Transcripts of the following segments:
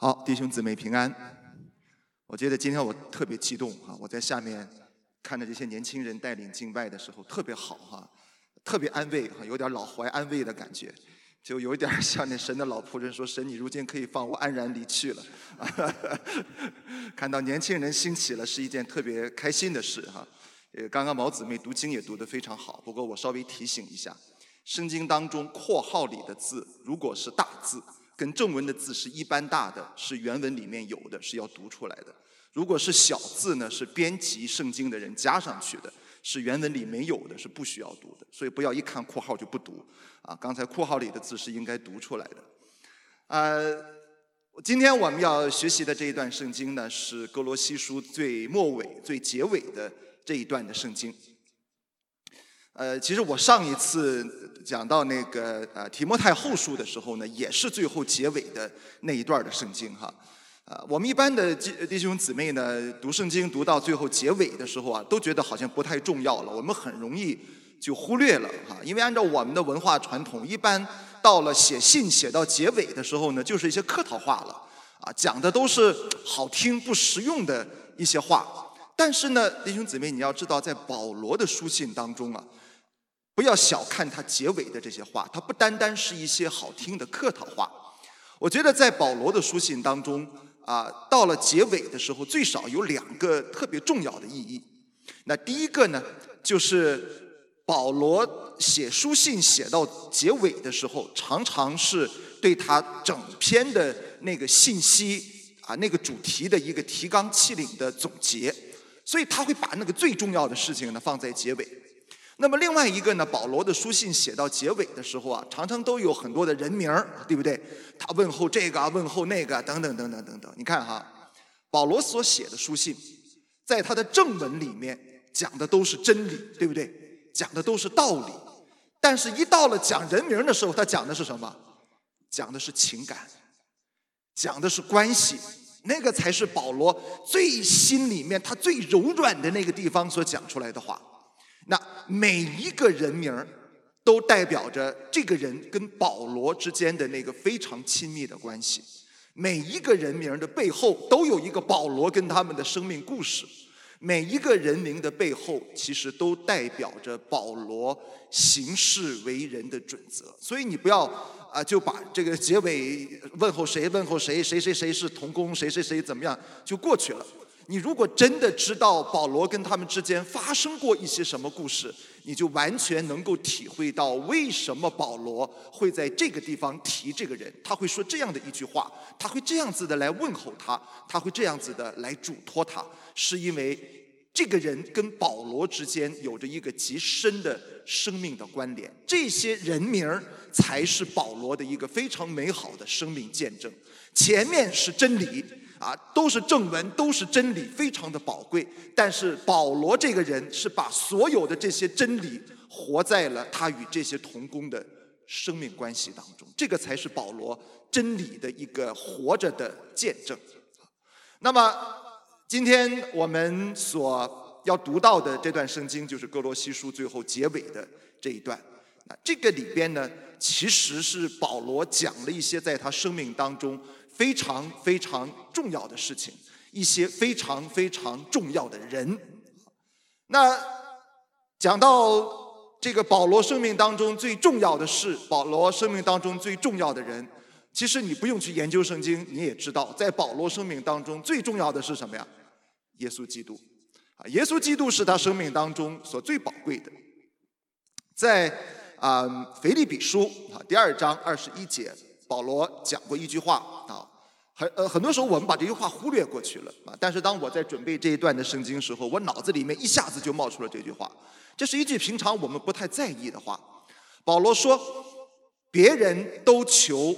好，弟兄姊妹平安。我觉得今天我特别激动哈，我在下面看着这些年轻人带领敬拜的时候特别好哈，特别安慰哈，有点老怀安慰的感觉，就有一点像那神的老仆人说：“神，你如今可以放我安然离去了。”看到年轻人兴起了，是一件特别开心的事哈。刚刚毛姊妹读经也读得非常好，不过我稍微提醒一下，圣经当中括号里的字，如果是大字，跟正文的字是一般大的，是原文里面有的，是要读出来的。如果是小字呢，是编辑圣经的人加上去的，是原文里没有的，是不需要读的。所以不要一看括号就不读啊！刚才括号里的字是应该读出来的。今天我们要学习的这一段圣经呢，是哥罗西书最末尾、最结尾的这一段的圣经。其实我上一次讲到那个提摩太后书的时候呢，也是最后结尾的那一段的圣经哈。我们一般的弟兄姊妹呢，读圣经读到最后结尾的时候啊，都觉得好像不太重要了，我们很容易就忽略了哈。因为按照我们的文化传统，一般到了写信写到结尾的时候呢，就是一些客套话了啊，讲的都是好听不实用的一些话。但是呢，弟兄姊妹，你要知道，在保罗的书信当中啊，不要小看他结尾的这些话，它不单单是一些好听的客套话。我觉得在保罗的书信当中到了结尾的时候，最少有两个特别重要的意义。那第一个呢，就是保罗写书信写到结尾的时候，常常是对他整篇的那个信息那个主题的一个提纲挈领的总结，所以他会把那个最重要的事情呢放在结尾。那么另外一个呢，保罗的书信写到结尾的时候常常都有很多的人名，对不对？他问候这个，问候那个，等等等等等等。你看哈，保罗所写的书信，在他的正文里面讲的都是真理，对不对？讲的都是道理。但是一到了讲人名的时候，他讲的是什么？讲的是情感，讲的是关系，那个才是保罗最心里面他最柔软的那个地方所讲出来的话。那每一个人名都代表着这个人跟保罗之间的那个非常亲密的关系，每一个人名的背后都有一个保罗跟他们的生命故事，每一个人名的背后其实都代表着保罗行事为人的准则。所以你不要就把这个结尾问候谁问候谁，谁谁谁是同工，谁谁谁怎么样就过去了。你如果真的知道保罗跟他们之间发生过一些什么故事，你就完全能够体会到为什么保罗会在这个地方提这个人，他会说这样的一句话，他会这样子的来问候他，他会这样子的来嘱托他，是因为这个人跟保罗之间有着一个极深的生命的关联，这些人名才是保罗的一个非常美好的生命见证。前面是真理都是正文，都是真理，非常的宝贵。但是保罗这个人是把所有的这些真理活在了他与这些同工的生命关系当中，这个才是保罗真理的一个活着的见证。那么今天我们所要读到的这段圣经，就是哥罗西书最后结尾的这一段。这个里边呢，其实是保罗讲了一些在他生命当中非常非常重要的事情，一些非常非常重要的人。那讲到这个保罗生命当中最重要的事，保罗生命当中最重要的人，其实你不用去研究圣经，你也知道，在保罗生命当中最重要的是什么呀？耶稣基督耶稣基督是他生命当中所最宝贵的。在腓立比书第2章21节，保罗讲过一句话很多时候我们把这句话忽略过去了但是当我在准备这一段的圣经时候，我脑子里面一下子就冒出了这句话。这是一句平常我们不太在意的话。保罗说，别人都求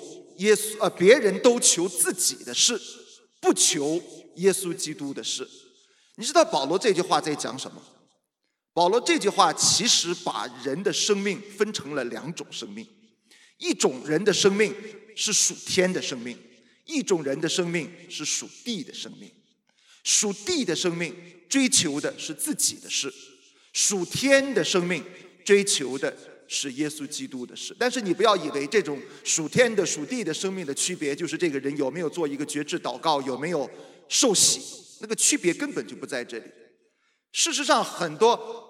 自己的事，不求耶稣基督的事。你知道保罗这句话在讲什么？保罗这句话其实把人的生命分成了两种生命，一种人的生命是属天的生命，一种人的生命是属地的生命。属地的生命追求的是自己的事，属天的生命追求的是耶稣基督的事。但是你不要以为这种属天的属地的生命的区别就是这个人有没有做一个决志祷告，有没有受洗，那个区别根本就不在这里。事实上很多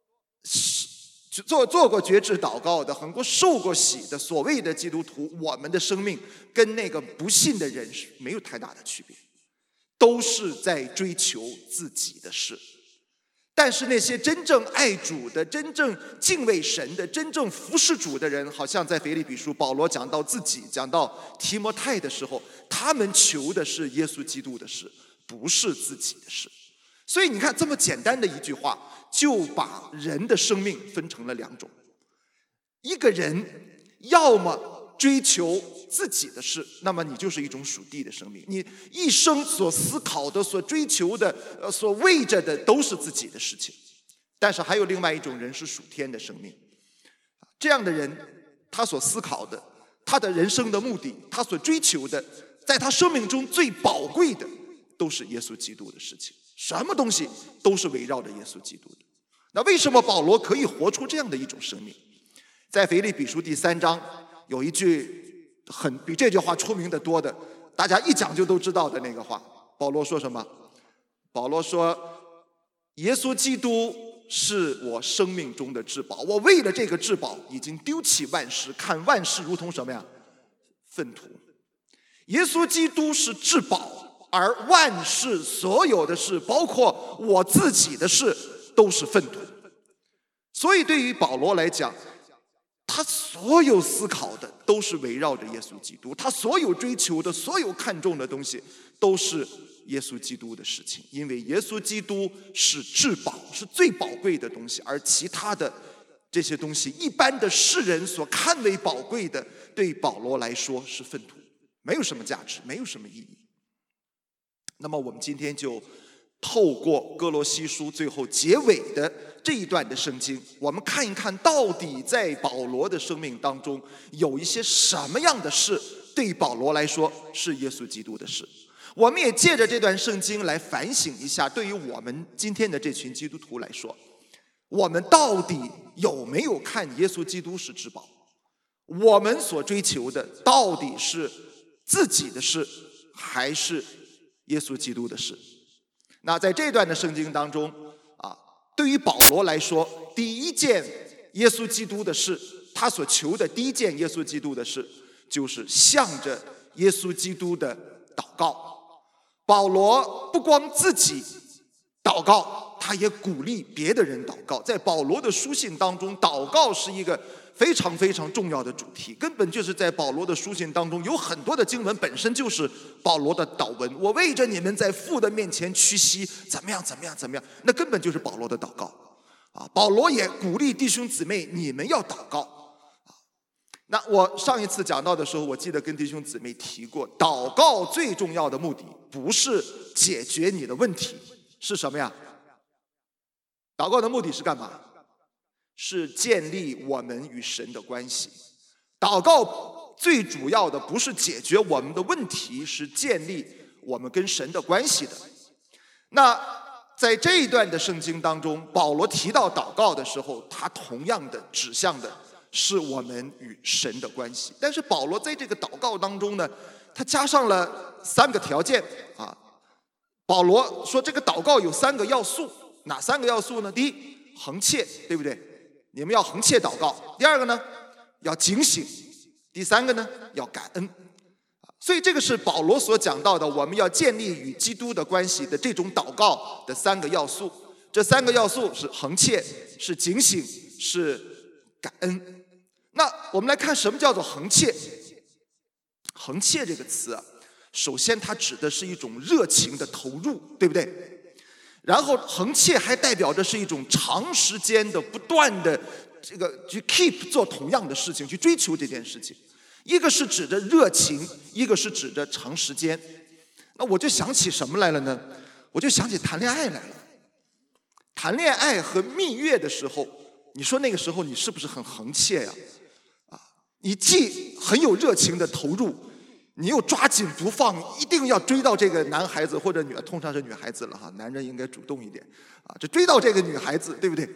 做过决志祷告的，很多受过洗的所谓的基督徒，我们的生命跟那个不信的人是没有太大的区别，都是在追求自己的事。但是那些真正爱主的、真正敬畏神的、真正服侍主的人，好像在腓立比书保罗讲到自己、讲到提摩太的时候，他们求的是耶稣基督的事，不是自己的事。所以你看，这么简单的一句话就把人的生命分成了两种。一个人要么追求自己的事，那么你就是一种属地的生命，你一生所思考的、所追求的、所为着的都是自己的事情。但是还有另外一种人是属天的生命，这样的人他所思考的、他的人生的目的、他所追求的，在他生命中最宝贵的都是耶稣基督的事情，什么东西都是围绕着耶稣基督的。那为什么保罗可以活出这样的一种生命？在腓立比书第3章有一句比这句话出名的多的，大家一讲就都知道的那个话。保罗说什么？保罗说，耶稣基督是我生命中的至宝，我为了这个至宝已经丢弃万事，看万事如同什么呀？粪土。耶稣基督是至宝，而万事所有的事，包括我自己的事，都是粪土。所以对于保罗来讲，他所有思考的都是围绕着耶稣基督，他所有追求的、所有看重的东西都是耶稣基督的事情。因为耶稣基督是至宝，是最宝贵的东西，而其他的这些东西，一般的世人所看为宝贵的，对保罗来说是粪土，没有什么价值，没有什么意义。那么我们今天就透过哥罗西书最后结尾的这一段的圣经，我们看一看到底在保罗的生命当中有一些什么样的事对保罗来说是耶稣基督的事。我们也借着这段圣经来反省一下，对于我们今天的这群基督徒来说，我们到底有没有看耶稣基督是至宝？我们所追求的到底是自己的事，还是耶稣基督的事？那在这段的圣经当中对于保罗来说，第一件耶稣基督的事，他所求的第一件耶稣基督的事，就是向着耶稣基督的祷告。保罗不光自己祷告，他也鼓励别的人祷告。在保罗的书信当中，祷告是一个非常非常重要的主题，根本就是在保罗的书信当中有很多的经文本身就是保罗的祷文。我为着你们在父的面前屈膝，怎么样怎么样怎么样，那根本就是保罗的祷告保罗也鼓励弟兄姊妹，你们要祷告那我上一次讲到的时候，我记得跟弟兄姊妹提过，祷告最重要的目的不是解决你的问题，是什么呀？祷告的目的是干嘛？是建立我们与神的关系。祷告最主要的不是解决我们的问题，是建立我们跟神的关系的。那在这一段的圣经当中，保罗提到祷告的时候，他同样的指向的是我们与神的关系。但是保罗在这个祷告当中呢，他加上了3个条件保罗说这个祷告有3个要素，哪3个要素呢？第一，恒切，对不对？你们要恒切祷告。第2个呢，要警醒。第3个呢，要感恩。所以这个是保罗所讲到的，我们要建立与基督的关系的这种祷告的3个要素。这3个要素是恒切，是警醒，是感恩。那我们来看什么叫做恒切。恒切这个词首先它指的是一种热情的投入，对不对？然后恒切还代表着是一种长时间的不断的这个去 keep 做同样的事情，去追求这件事情。一个是指着热情，一个是指着长时间。那我就想起什么来了呢？我就想起谈恋爱来了。谈恋爱和蜜月的时候，你说那个时候你是不是很恒切呀？你既很有热情的投入，你又抓紧不放，一定要追到这个男孩子或者通常是女孩子了男人应该主动一点就追到这个女孩子，对不对？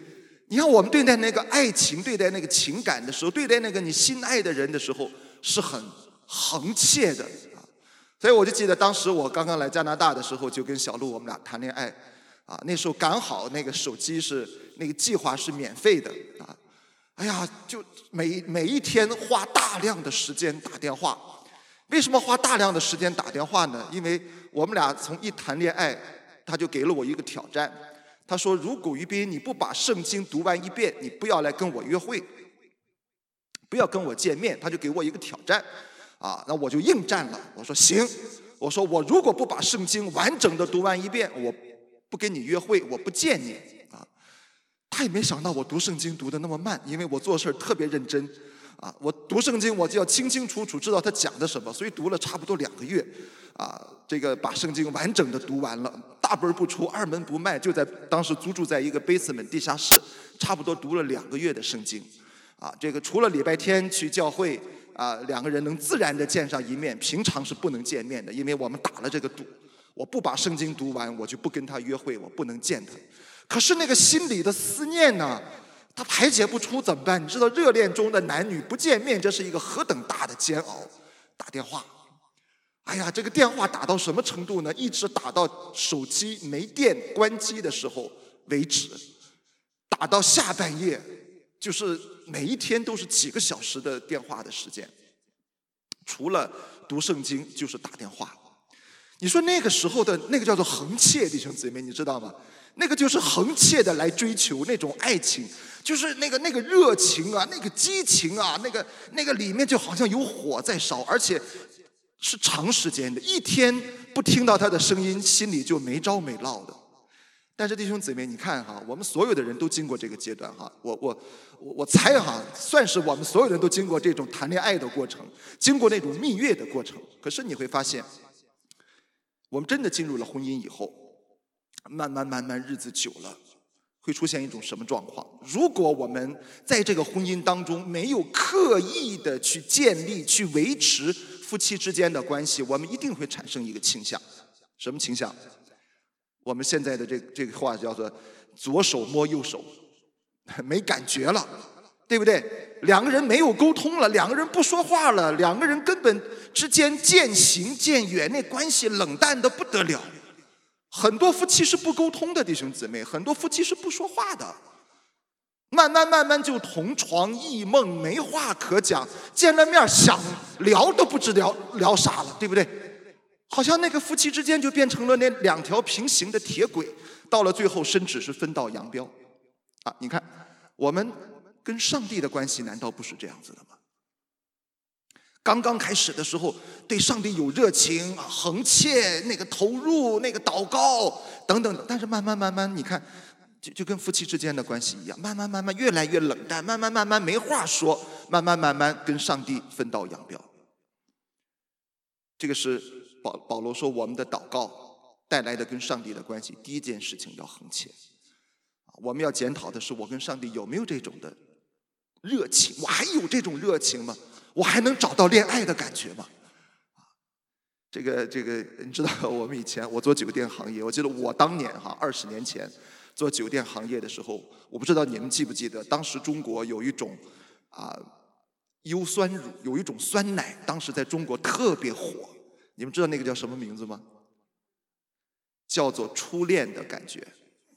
你看我们对待那个爱情，对待那个情感的时候，对待那个你心爱的人的时候，是很恒切的啊。所以我就记得当时我刚刚来加拿大的时候，就跟小鹿我们俩谈恋爱啊。那时候刚好那个手机是那个计划是免费的啊。哎呀，就每一天花大量的时间打电话。为什么花大量的时间打电话呢？因为我们俩从一谈恋爱，他就给了我一个挑战。他说：“如果于斌你不把圣经读完一遍，你不要来跟我约会，不要跟我见面。”他就给我一个挑战，啊，那我就应战了。我说行，我说我如果不把圣经完整的读完一遍，我不跟你约会，我不见你啊。他也没想到我读圣经读得那么慢，因为我做事特别认真。啊，我读圣经我就要清清楚楚知道他讲的什么，所以读了差不多2个月，啊，这个把圣经完整的读完了，大本不出，二门不迈，就在当时租住在一个 basement 地下室，差不多读了2个月的圣经，啊，这个除了礼拜天去教会，啊，2个人能自然的见上一面，平常是不能见面的，因为我们打了这个赌，我不把圣经读完，我就不跟他约会，我不能见他。可是那个心里的思念呢？他排解不出怎么办？你知道热恋中的男女不见面，这是一个何等大的煎熬。打电话，哎呀，这个电话打到什么程度呢？一直打到手机没电关机的时候为止，打到下半夜，就是每一天都是几个小时的电话的时间，除了读圣经就是打电话。你说那个时候的那个叫做恒切，弟兄姊妹，你知道吗？那个就是恒切的来追求那种爱情，就是那个热情啊，那个激情啊，那个里面就好像有火在烧，而且是长时间的，一天不听到他的声音，心里就没着没落的。但是弟兄姊妹，你看哈，我们所有的人都经过这个阶段哈，我猜哈，算是我们所有人都经过这种谈恋爱的过程，经过那种蜜月的过程。可是你会发现，我们真的进入了婚姻以后，慢慢日子久了，会出现一种什么状况？如果我们在这个婚姻当中没有刻意的去建立、去维持夫妻之间的关系，我们一定会产生一个倾向。什么倾向？我们现在的这个话叫做左手摸右手，没感觉了，对不对？2个人没有沟通了，2个人不说话了，2个人根本之间渐行渐远，那关系冷淡的不得了。很多夫妻是不沟通的，弟兄姊妹，很多夫妻是不说话的，慢慢就同床异梦，没话可讲，见了面想聊都不知聊啥了，对不对？好像那个夫妻之间就变成了那2条平行的铁轨，到了最后甚至是分道扬镳啊！你看我们跟上帝的关系难道不是这样子的吗？刚刚开始的时候对上帝有热情啊，恒切，那个投入，那个祷告等等，但是慢慢你看就跟夫妻之间的关系一样，慢慢越来越冷淡，慢慢没话说，慢慢跟上帝分道扬镳。这个是保罗说我们的祷告带来的跟上帝的关系，第一件事情要恒切。我们要检讨的是我跟上帝有没有这种的热情，我还有这种热情吗？我还能找到恋爱的感觉吗？这个，你知道我们以前我做酒店行业，我记得我当年20年前做酒店行业的时候，我不知道你们记不记得，当时中国有一种优酸乳，有一种酸奶，当时在中国特别火。你们知道那个叫什么名字吗？叫做初恋的感觉。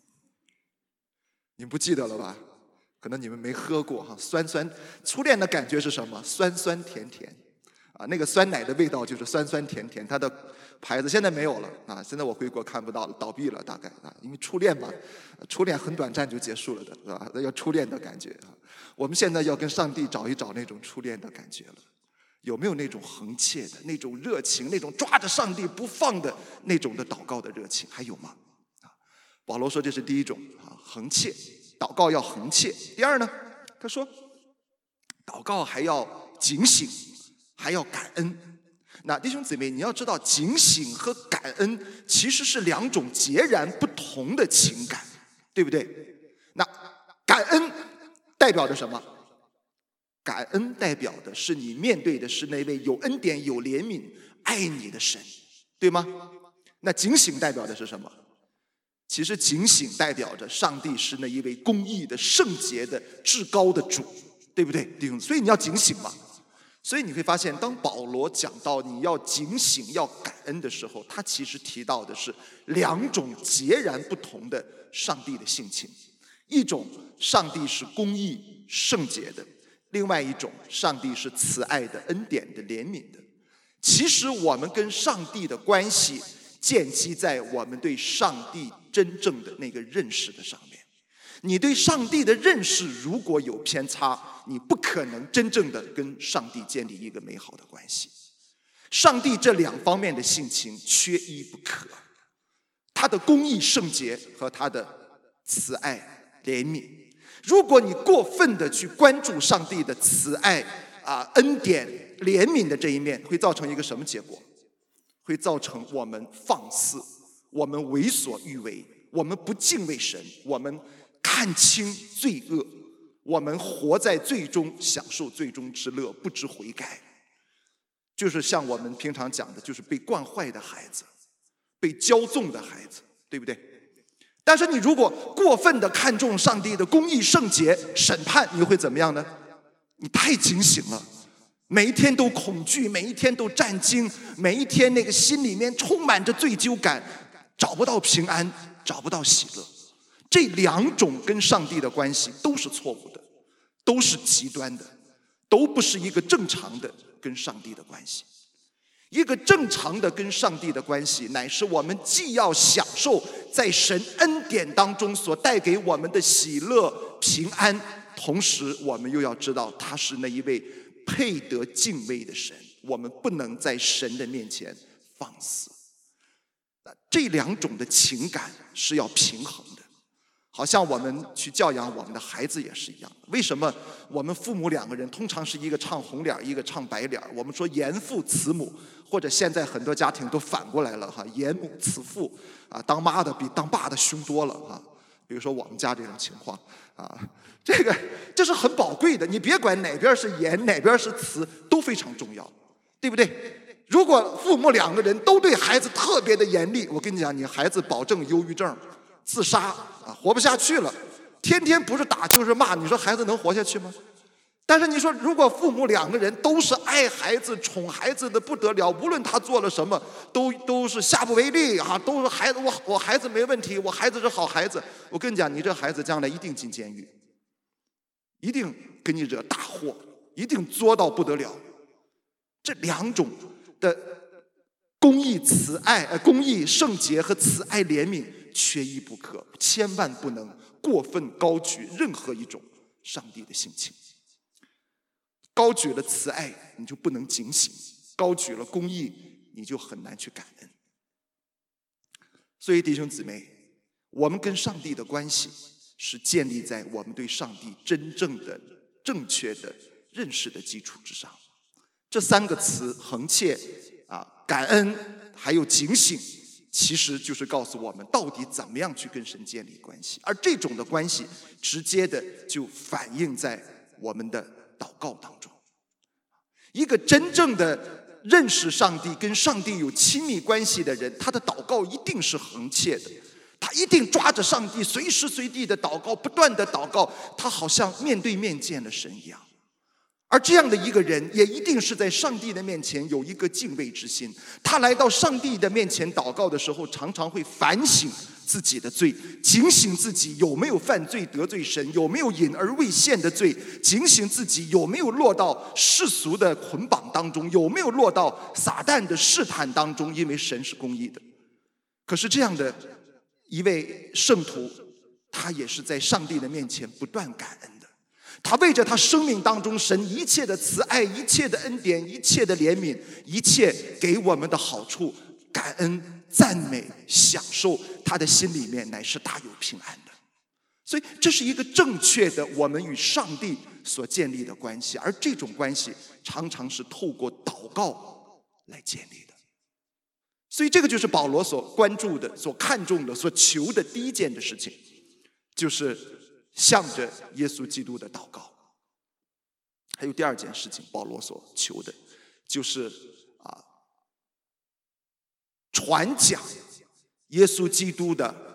你们不记得了吧？可能你们没喝过哈，酸，初恋的感觉是什么？酸甜啊，那个酸奶的味道就是酸甜，它的牌子现在没有了啊，现在我回国看不到了，倒闭了大概啊，因为初恋嘛，初恋很短暂就结束了的，是吧？那叫初恋的感觉啊。我们现在要跟上帝找一找那种初恋的感觉了，有没有那种恒切的那种热情，那种抓着上帝不放的那种的祷告的热情，还有吗？啊，保罗说这是第一种啊，恒切。祷告要恒切。第二呢，他说，祷告还要警醒，还要感恩。那弟兄姊妹，你要知道，警醒和感恩其实是2种截然不同的情感，对不对？那感恩代表着什么？感恩代表的是你面对的是那位有恩典、有怜悯、爱你的神，对吗？那警醒代表的是什么？ 其实警醒代表着上帝是那一位公义的、圣洁的、至高的主，对不对，弟兄？所以你要警醒嘛。所以你会发现，当保罗讲到你要警醒、要感恩的时候，他其实提到的是两种截然不同的上帝的性情。一种，上帝是公义、圣洁的；另外一种，上帝是慈爱的、恩典的、怜悯的。其实我们跟上帝的关系建基在我们对上帝真正的那个认识的上面。你对上帝的认识如果有偏差，你不可能真正的跟上帝建立一个美好的关系。上帝这两方面的性情缺一不可，他的公义圣洁和他的慈爱怜悯。如果你过分的去关注上帝的慈爱恩典怜悯的这一面，会造成一个什么结果？会造成我们放肆，我们为所欲为，我们不敬畏神，我们看清罪恶，我们活在罪中，享受罪中之乐，不知悔改。就是像我们平常讲的，就是被惯坏的孩子，被骄纵的孩子，对不对？但是你如果过分的看重上帝的公义圣洁审判，你会怎么样呢？你太警醒了，每一天都恐惧，每一天都战惊，每一天那个心里面充满着罪疚感，找不到平安，找不到喜乐。这两种跟上帝的关系都是错误的，都是极端的，都不是一个正常的跟上帝的关系。一个正常的跟上帝的关系，乃是我们既要享受在神恩典当中所带给我们的喜乐平安，同时我们又要知道他是那一位配得敬畏的神，我们不能在神的面前放肆。这两种的情感是要平衡的。好像我们去教养我们的孩子也是一样。为什么我们父母两个人通常是一个唱红脸，一个唱白脸？我们说严父慈母，或者现在很多家庭都反过来了哈，严母慈父当妈的比当爸的凶多了哈。比如说我们家这种情况这是很宝贵的。你别管哪边是严哪边是慈，都非常重要，对不对？如果父母两个人都对孩子特别的严厉，我跟你讲，你孩子保证忧郁症、自杀活不下去了，天天不是打就是骂，你说孩子能活下去吗？但是你说，如果父母两个人都是爱孩子、宠孩子的不得了，无论他做了什么，都是下不为例都是孩子，我孩子没问题，我孩子是好孩子。我跟你讲，你这孩子将来一定进监狱，一定给你惹大祸，一定作到不得了。这两种的公义慈爱、公义圣洁和慈爱怜悯缺一不可，千万不能过分高举任何一种上帝的性情。高举了慈爱，你就不能警醒；高举了公义，你就很难去感恩。所以弟兄姊妹，我们跟上帝的关系是建立在我们对上帝真正的、正确的认识的基础之上。这三个词：恒切、感恩，还有警醒，其实就是告诉我们到底怎么样去跟神建立关系。而这种的关系，直接的就反映在我们的祷告当中。一个真正的认识上帝、跟上帝有亲密关系的人，他的祷告一定是恒切的，他一定抓着上帝，随时随地的祷告，不断的祷告，他好像面对面见了神一样。而这样的一个人，也一定是在上帝的面前有一个敬畏之心。他来到上帝的面前祷告的时候，常常会反省自己的罪，警醒自己有没有犯罪得罪神，有没有隐而未现的罪，警醒自己有没有落到世俗的捆绑当中，有没有落到撒旦的试探当中，因为神是公义的。可是这样的一位圣徒，他也是在上帝的面前不断感恩。他为着他生命当中神一切的慈爱、一切的恩典、一切的怜悯、一切给我们的好处感恩、赞美、享受，他的心里面乃是大有平安的。所以这是一个正确的我们与上帝所建立的关系，而这种关系常常是透过祷告来建立的。所以这个就是保罗所关注的、所看重的、所求的第一件的事情，就是向着耶稣基督的祷告。还有第二件事情，保罗所求的就是传讲耶稣基督的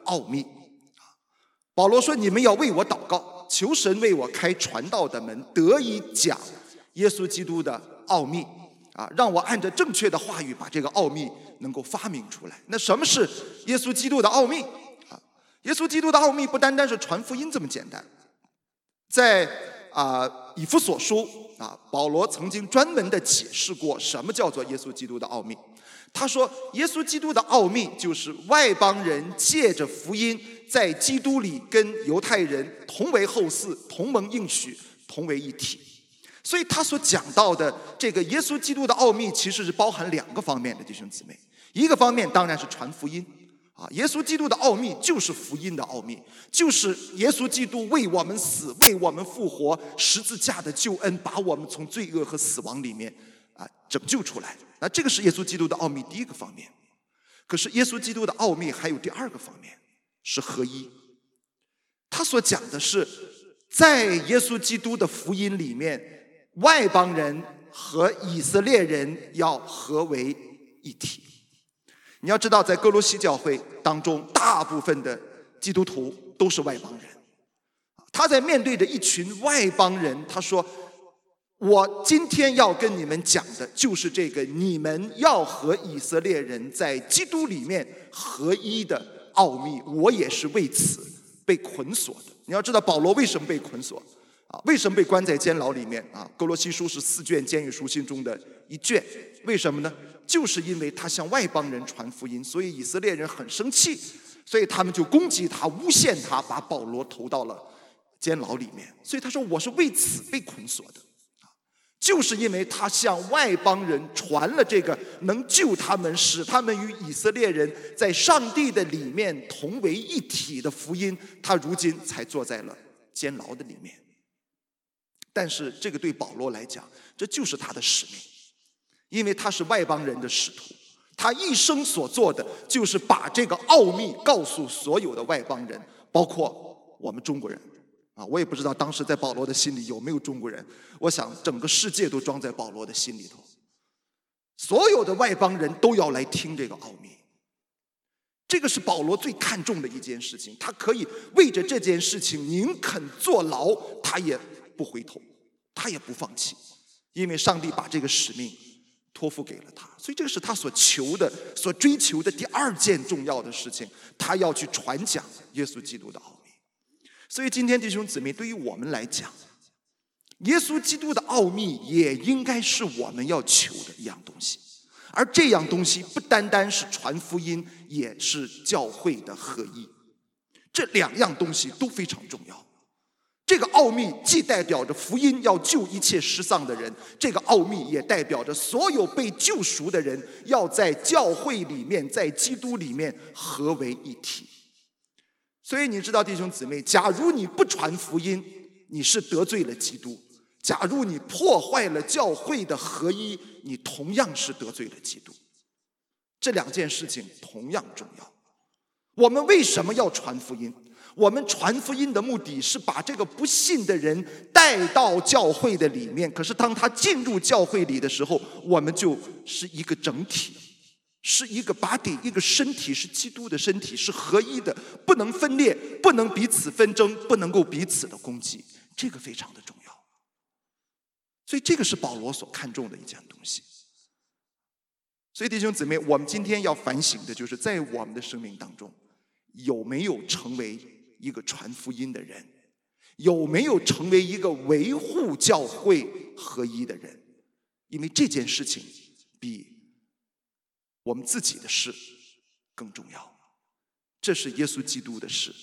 奥秘。保罗说：“你们要为我祷告，求神为我开传道的门，得以讲耶稣基督的奥秘让我按照正确的话语把这个奥秘能够发明出来。”那什么是耶稣基督的奥秘耶稣基督的奥秘不单单是传福音这么简单。在以弗所书保罗曾经专门的解释过什么叫做耶稣基督的奥秘。他说，耶稣基督的奥秘就是外邦人借着福音在基督里跟犹太人同为后嗣，同蒙应许，同为一体。所以他所讲到的这个耶稣基督的奥秘其实是包含两个方面的，弟兄姊妹。一个方面当然是传福音耶稣基督的奥秘就是福音的奥秘，就是耶稣基督为我们死，为我们复活，十字架的救恩把我们从罪恶和死亡里面拯救出来。那这个是耶稣基督的奥秘第一个方面。可是耶稣基督的奥秘还有第二个方面，是合一。他所讲的是在耶稣基督的福音里面，外邦人和以色列人要合为一体。你要知道，在哥罗西教会当中，大部分的基督徒都是外邦人。他在面对着一群外邦人，他说，我今天要跟你们讲的就是这个，你们要和以色列人在基督里面合一的奥秘，我也是为此被捆锁的。你要知道保罗为什么被捆锁为什么被关在监牢里面哥罗西书是4卷监狱书信中的一卷。为什么呢？就是因为他向外邦人传福音，所以以色列人很生气，所以他们就攻击他，诬陷他，把保罗投到了监牢里面。所以他说，我是为此被捆锁的就是因为他向外邦人传了这个能救他们，使他们与以色列人在上帝的里面同为一体的福音，他如今才坐在了监牢的里面。但是这个对保罗来讲，这就是他的使命，因为他是外邦人的使徒，他一生所做的就是把这个奥秘告诉所有的外邦人，包括我们中国人我也不知道当时在保罗的心里有没有中国人，我想整个世界都装在保罗的心里头，所有的外邦人都要来听这个奥秘。这个是保罗最看重的一件事情，他可以为着这件事情宁肯坐牢，他也不回头，他也不放弃，因为上帝把这个使命托付给了他。所以这个是他所求的、所追求的第二件重要的事情，他要去传讲耶稣基督的奥秘。所以今天弟兄姊妹，对于我们来讲，耶稣基督的奥秘也应该是我们要求的一样东西。而这样东西不单单是传福音，也是教会的合一。这两样东西都非常重要。这个奥秘既代表着福音要救一切失丧的人，这个奥秘也代表着所有被救赎的人要在教会里面，在基督里面合为一体。所以你知道弟兄姊妹，假如你不传福音，你是得罪了基督；假如你破坏了教会的合一，你同样是得罪了基督。这两件事情同样重要。我们为什么要传福音？我们传福音的目的是把这个不信的人带到教会的里面，可是当他进入教会里的时候，我们就是一个整体，是一个 body， 一个身体，是基督的身体，是合一的，不能分裂，不能彼此纷争，不能够彼此的攻击，这个非常的重要。所以这个是保罗所看重的一件东西。所以弟兄姊妹，我们今天要反省的就是在我们的生命当中，有没有成为一个传福音的人，有没有成为一个维护教会合一的人。因为这件事情比我们自己的事更重要，这是耶稣基督的事。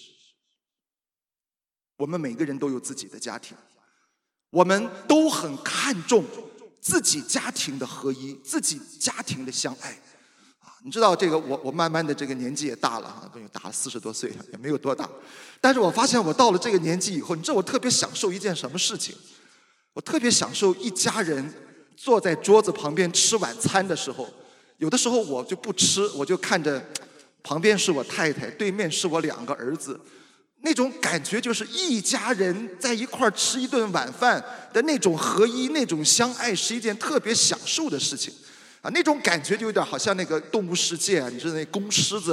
我们每个人都有自己的家庭，我们都很看重自己家庭的合一，自己家庭的相爱。你知道这个，我慢慢的这个年纪也大了大了40多岁了，也没有多大。但是我发现我到了这个年纪以后，你知道我特别享受一件什么事情？我特别享受一家人坐在桌子旁边吃晚餐的时候，有的时候我就不吃，我就看着旁边是我太太，对面是我2个儿子，那种感觉就是一家人在一块吃一顿晚饭的那种合一，那种相爱，是一件特别享受的事情。那种感觉就有点好像那个动物世界你知道那公狮子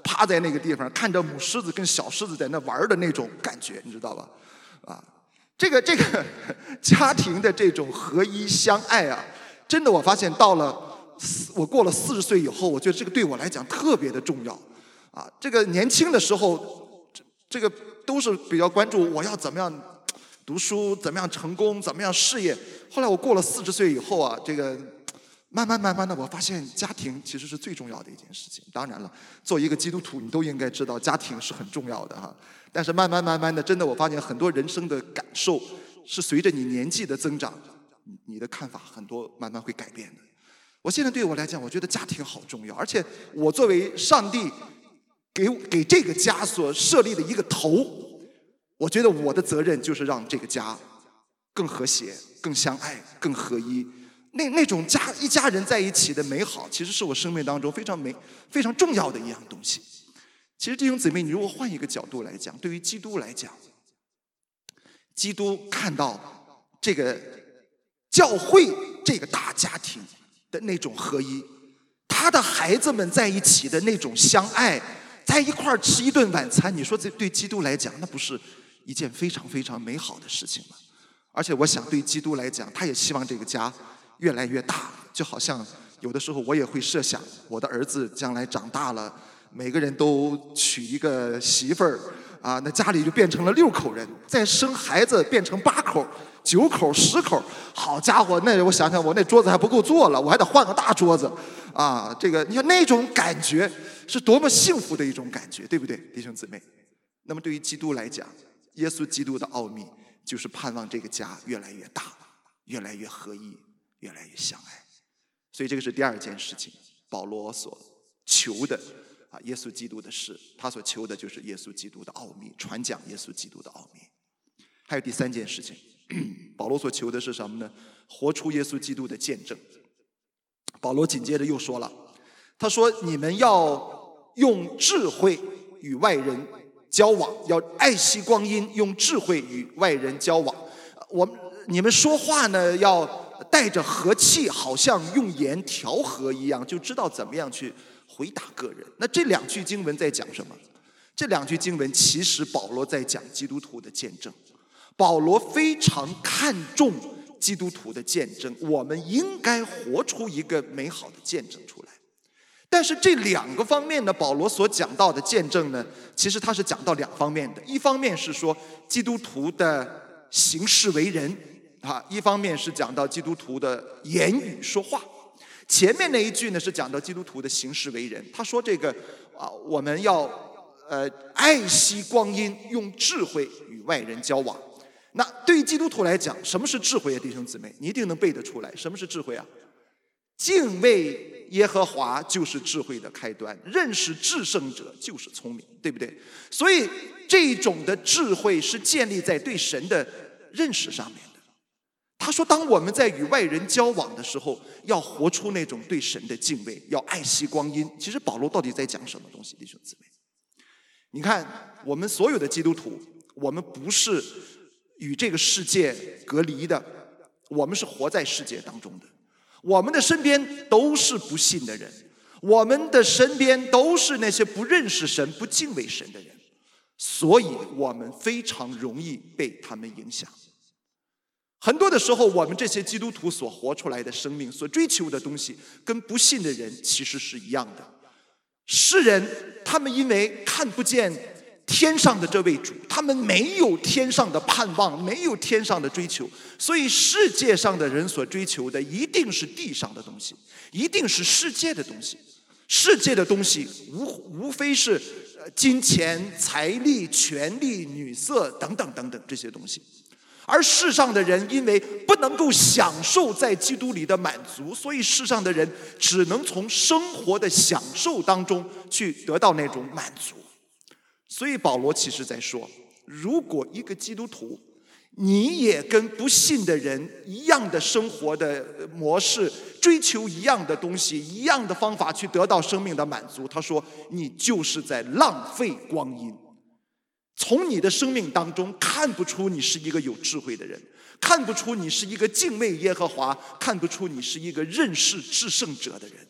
趴在那个地方，看着母狮子跟小狮子在那玩的那种感觉，你知道吧？啊，这个家庭的这种合一相爱啊，真的我发现到了我过了40岁以后，我觉得这个对我来讲特别的重要。啊，这个年轻的时候，这个都是比较关注我要怎么样读书，怎么样成功，怎么样事业。后来我过了40岁以后啊，这个慢慢的，我发现家庭其实是最重要的一件事情。当然了，做一个基督徒，你都应该知道家庭是很重要的哈。但是慢慢的，真的我发现很多人生的感受是随着你年纪的增长，你的看法很多慢慢会改变的。我现在对我来讲，我觉得家庭好重要，而且我作为上帝给这个家所设立的一个头，我觉得我的责任就是让这个家更和谐、更相爱、更合一。那种一家人在一起的美好，其实是我生命当中非常重要的一样东西。其实弟兄姊妹，你如果换一个角度来讲，对于基督来讲，基督看到这个教会这个大家庭的那种合一，他的孩子们在一起的那种相爱，在一块儿吃一顿晚餐，你说这对基督来讲，那不是一件非常美好的事情吗？而且我想对基督来讲，他也希望这个家越来越大，就好像有的时候我也会设想，我的儿子将来长大了，每个人都娶一个媳妇儿啊，那家里就变成了6口人，再生孩子变成8口、9口、10口，好家伙，那我想想，我那桌子还不够坐了，我还得换个大桌子啊！这个你看那种感觉是多么幸福的一种感觉，对不对，弟兄姊妹？那么对于基督来讲，耶稣基督的奥秘就是盼望这个家越来越大，越来越合一，越来越相爱。所以这个是第2件事情，保罗所求的啊，耶稣基督的事，他所求的就是耶稣基督的奥秘，传讲耶稣基督的奥秘。还有第3件事情，保罗所求的是什么呢？活出耶稣基督的见证。保罗紧接着又说了，他说你们要用智慧与外人交往，要爱惜光阴，用智慧与外人交往。你们说话呢，要带着和气，好像用盐调和一样，就知道怎么样去回答个人。那这2句经文在讲什么？这2句经文其实保罗在讲基督徒的见证。保罗非常看重基督徒的见证，我们应该活出一个美好的见证出来。但是这2个方面呢，保罗所讲到的见证呢，其实他是讲到2方面的。一方面是说基督徒的行事为人啊，一方面是讲到基督徒的言语说话。前面那一句呢是讲到基督徒的行事为人，他说这个我们要爱惜光阴，用智慧与外人交往。那对于基督徒来讲，什么是智慧啊，弟兄姊妹？你一定能背得出来。什么是智慧啊？敬畏耶和华就是智慧的开端，认识至圣者就是聪明，对不对？所以这种的智慧是建立在对神的认识上面的。他说当我们在与外人交往的时候，要活出那种对神的敬畏，要爱惜光阴。其实保罗到底在讲什么东西，弟兄姊妹？你看我们所有的基督徒，我们不是与这个世界隔离的，我们是活在世界当中的。我们的身边都是不信的人，我们的身边都是那些不认识神、不敬畏神的人，所以我们非常容易被他们影响。很多的时候，我们这些基督徒所活出来的生命，所追求的东西，跟不信的人其实是一样的。世人他们因为看不见天上的这位主，他们没有天上的盼望，没有天上的追求，所以世界上的人所追求的一定是地上的东西，一定是世界的东西。世界的东西无非是金钱、财力、权力、女色等等等等这些东西。而世上的人因为不能够享受在基督里的满足，所以世上的人只能从生活的享受当中去得到那种满足。所以保罗其实在说，如果一个基督徒你也跟不信的人一样的生活的模式，追求一样的东西，一样的方法去得到生命的满足，他说你就是在浪费光阴。从你的生命当中看不出你是一个有智慧的人，看不出你是一个敬畏耶和华，看不出你是一个认识至圣者的人。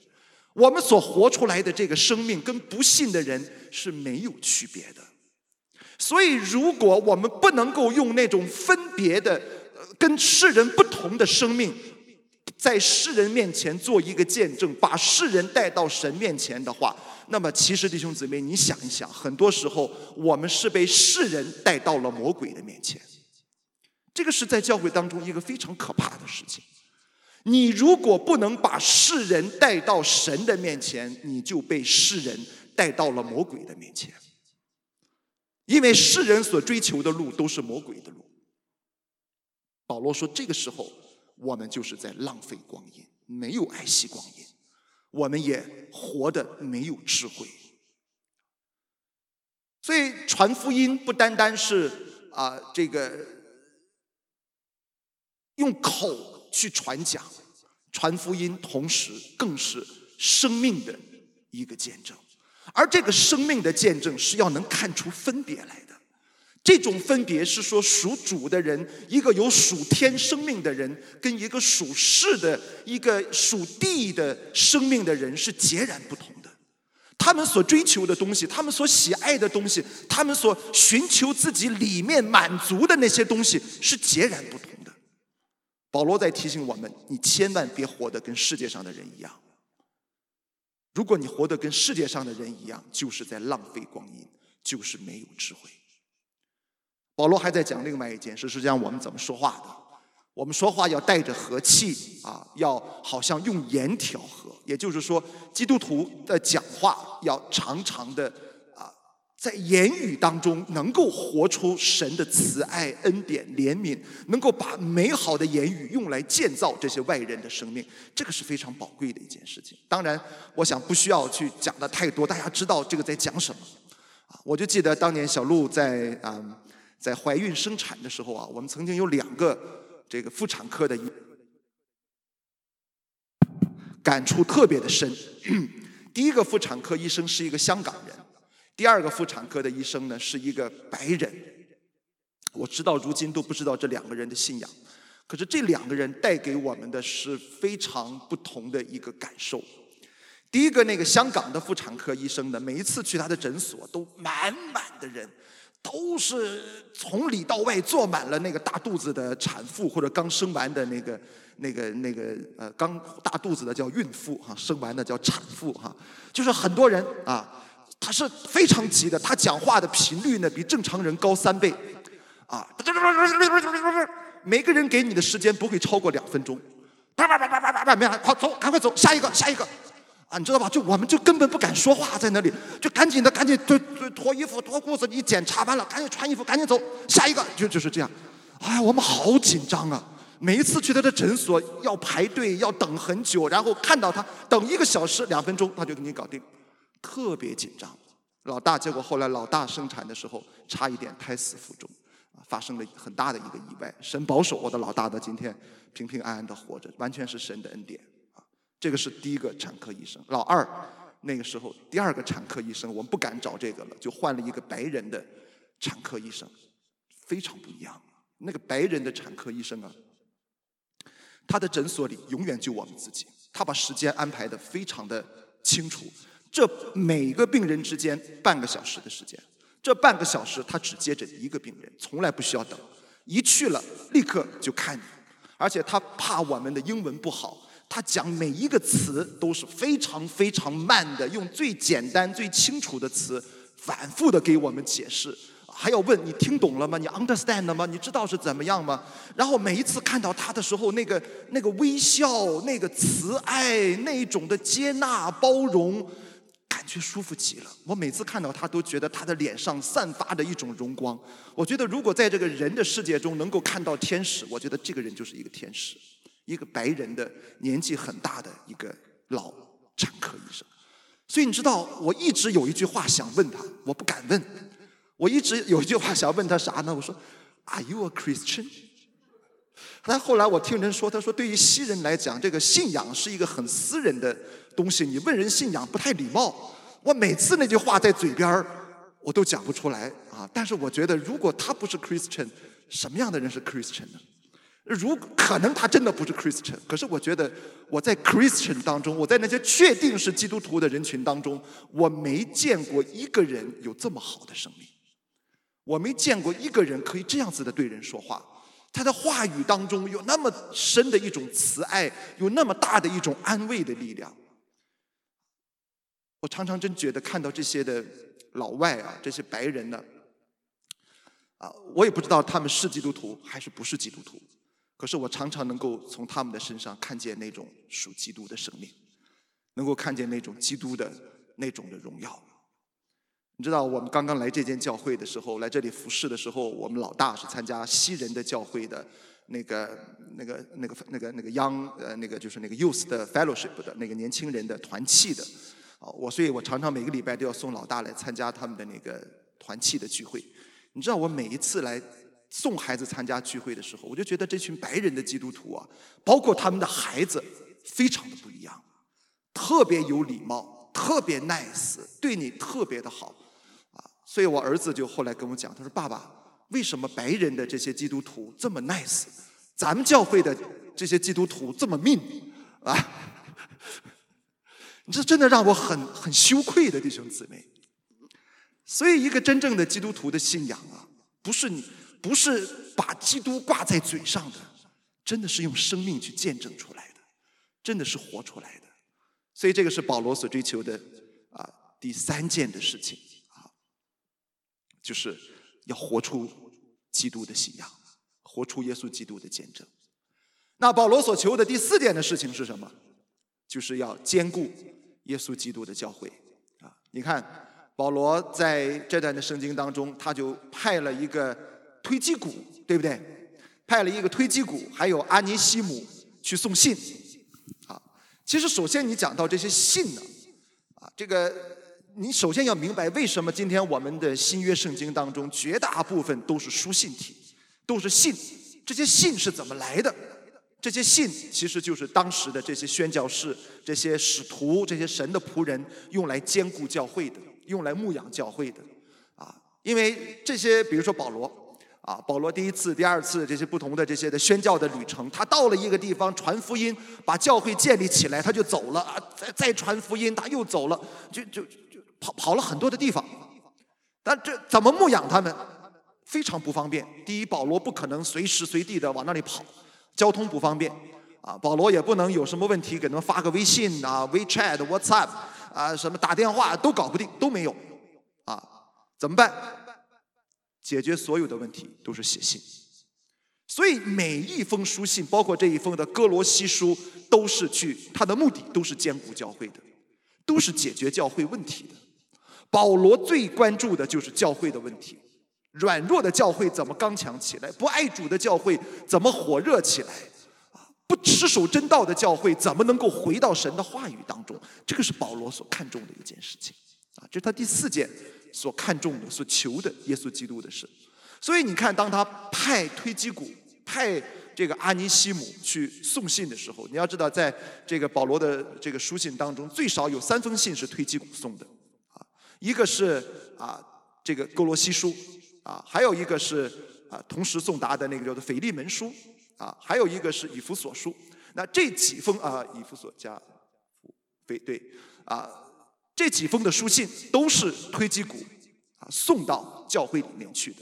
我们所活出来的这个生命跟不信的人是没有区别的。所以如果我们不能够用那种分别的跟世人不同的生命在世人面前做一个见证，把世人带到神面前的话，那么其实弟兄姊妹，你想一想，很多时候我们是被世人带到了魔鬼的面前。这个是在教会当中一个非常可怕的事情。你如果不能把世人带到神的面前，你就被世人带到了魔鬼的面前。因为世人所追求的路都是魔鬼的路。保罗说，这个时候我们就是在浪费光阴，没有爱惜光阴，我们也活得没有智慧。所以传福音不单单是这个用口去传讲，传福音同时更是生命的一个见证。而这个生命的见证是要能看出分别来的。这种分别是说，属主的人，一个有属天生命的人，跟一个属世的、一个属地的生命的人是截然不同的。他们所追求的东西，他们所喜爱的东西，他们所寻求自己里面满足的那些东西是截然不同的。保罗在提醒我们，你千万别活得跟世界上的人一样。如果你活得跟世界上的人一样，就是在浪费光阴，就是没有智慧。保罗还在讲另外一件事，是讲我们怎么说话的。我们说话要带着和气要好像用言调和，也就是说，基督徒的讲话要常常的在言语当中能够活出神的慈爱、恩典、怜悯，能够把美好的言语用来建造这些外人的生命，这个是非常宝贵的一件事情。当然，我想不需要去讲的太多，大家知道这个在讲什么。我就记得当年小鹿在怀孕生产的时候我们曾经有2个这个妇产科的感触特别的深。第一个妇产科医生是一个香港人，第2个妇产科的医生呢是一个白人。我直到如今都不知道这2个人的信仰，可是这2个人带给我们的是非常不同的一个感受。第一个那个香港的妇产科医生呢，每一次去他的诊所都满满的人，都是从里到外坐满了那个大肚子的产妇或者刚生完的刚大肚子的叫孕妇生完的叫产妇就是很多人他是非常急的，他讲话的频率呢比正常人高3倍每个人给你的时间不会超过2分钟，好走，赶快走，下一个你知道吧？我们就根本不敢说话，在那里就赶紧脱衣服脱裤子，你检查完了赶紧穿衣服，赶紧走，下一个就是这样。我们好紧张啊！每一次去他的诊所要排队，要等很久，然后看到他等1个小时2分钟他就给你搞定，特别紧张。结果后来老大生产的时候差一点胎死腹中，发生了很大的一个意外。神保守我的老大的今天平平安安的活着，完全是神的恩典。这个是第1个产科医生。老2那个时候第2个产科医生我们不敢找这个了，就换了一个白人的产科医生，非常不一样。那个白人的产科医生他的诊所里永远就我们自己，他把时间安排得非常的清楚，这每个病人之间半个小时的时间，这半个小时他只接诊1个病人，从来不需要等，一去了立刻就看你。而且他怕我们的英文不好，他讲每一个词都是非常非常慢的，用最简单最清楚的词反复的给我们解释，还要问你听懂了吗？你 understand 了吗？你知道是怎么样吗？然后每一次看到他的时候，那个微笑，那个慈爱，那种的接纳包容，感觉舒服极了。我每次看到他都觉得他的脸上散发着一种荣光。我觉得如果在这个人的世界中能够看到天使，我觉得这个人就是一个天使，一个白人的年纪很大的一个老产科医生。所以你知道，我一直有一句话想问他，我不敢问。我一直有一句话想问他啥呢？我说 Are you a Christian？ 但后来我听人说，他说对于西人来讲，这个信仰是一个很私人的东西，你问人信仰不太礼貌。我每次那句话在嘴边我都讲不出来但是我觉得如果他不是 Christian， 什么样的人是 Christian 呢？ 可能他真的不是 Christian， 可是我觉得我在 Christian 当中，我在那些确定是基督徒的人群当中，我没见过一个人有这么好的生命，我没见过一个人可以这样子的对人说话。他的话语当中有那么深的一种慈爱，有那么大的一种安慰的力量。我常常真觉得看到这些的老外啊，这些白人呢，我也不知道他们是基督徒还是不是基督徒，可是我常常能够从他们的身上看见那种属基督的生命，能够看见那种基督的那种的荣耀。你知道我们刚刚来这间教会的时候，来这里服侍的时候，我们老大是参加西人的教会的那个就是那个 youth 的 fellowship 的那个年轻人的团契的，所以我常常每个礼拜都要送老大来参加他们的那个团契的聚会。你知道我每一次来送孩子参加聚会的时候，我就觉得这群白人的基督徒啊，包括他们的孩子，非常的不一样，特别有礼貌，特别 nice， 对你特别的好。所以我儿子就后来跟我讲，他说爸爸，为什么白人的这些基督徒这么 nice， 咱们教会的这些基督徒这么 mean 啊？你这真的让我很羞愧的弟兄姊妹。所以一个真正的基督徒的信仰啊，不是把基督挂在嘴上的，真的是用生命去见证出来的，真的是活出来的。所以这个是保罗所追求的第3件的事情。就是要活出基督的信仰，活出耶稣基督的见证。那保罗所求的第4件的事情是什么？就是要兼顾耶稣基督的教会。你看保罗在这段的圣经当中，他就派了一个推基古，对不对？派了一个推基古，还有阿尼西姆去送信。其实首先你讲到这些信呢，这个你首先要明白为什么今天我们的新约圣经当中绝大部分都是书信体，都是信。这些信是怎么来的？这些信其实就是当时的这些宣教士、这些使徒、这些神的仆人用来兼顾教会的，用来牧养教会的。因为这些比如说保罗第1次、第2次这些不同的这些的宣教的旅程，他到了一个地方传福音，把教会建立起来，他就走了，再传福音，他又走了，就跑了很多的地方。但这怎么牧养他们？非常不方便。第一，保罗不可能随时随地的往那里跑，交通不方便保罗也不能有什么问题给他们发个微信WeChat、WhatsApp 什么打电话都搞不定，都没有怎么办？解决所有的问题都是写信。所以每一封书信，包括这一封的哥罗西书，都是他的目的都是兼顾教会的，都是解决教会问题的。保罗最关注的就是教会的问题，软弱的教会怎么刚强起来，不爱主的教会怎么火热起来，不持守真道的教会怎么能够回到神的话语当中。这个是保罗所看重的一件事情这是他第4件所看重的、所求的耶稣基督的事。所以你看，当他派推基古、派这个阿尼西姆去送信的时候，你要知道，在这个保罗的这个书信当中，最少有3封信是推基古送的一个是这个哥罗西书还有一个是同时送达的那个叫做腓利门书还有一个是以弗所书。那这几封以弗所加对这几封的书信都是推基古送到教会里面去的。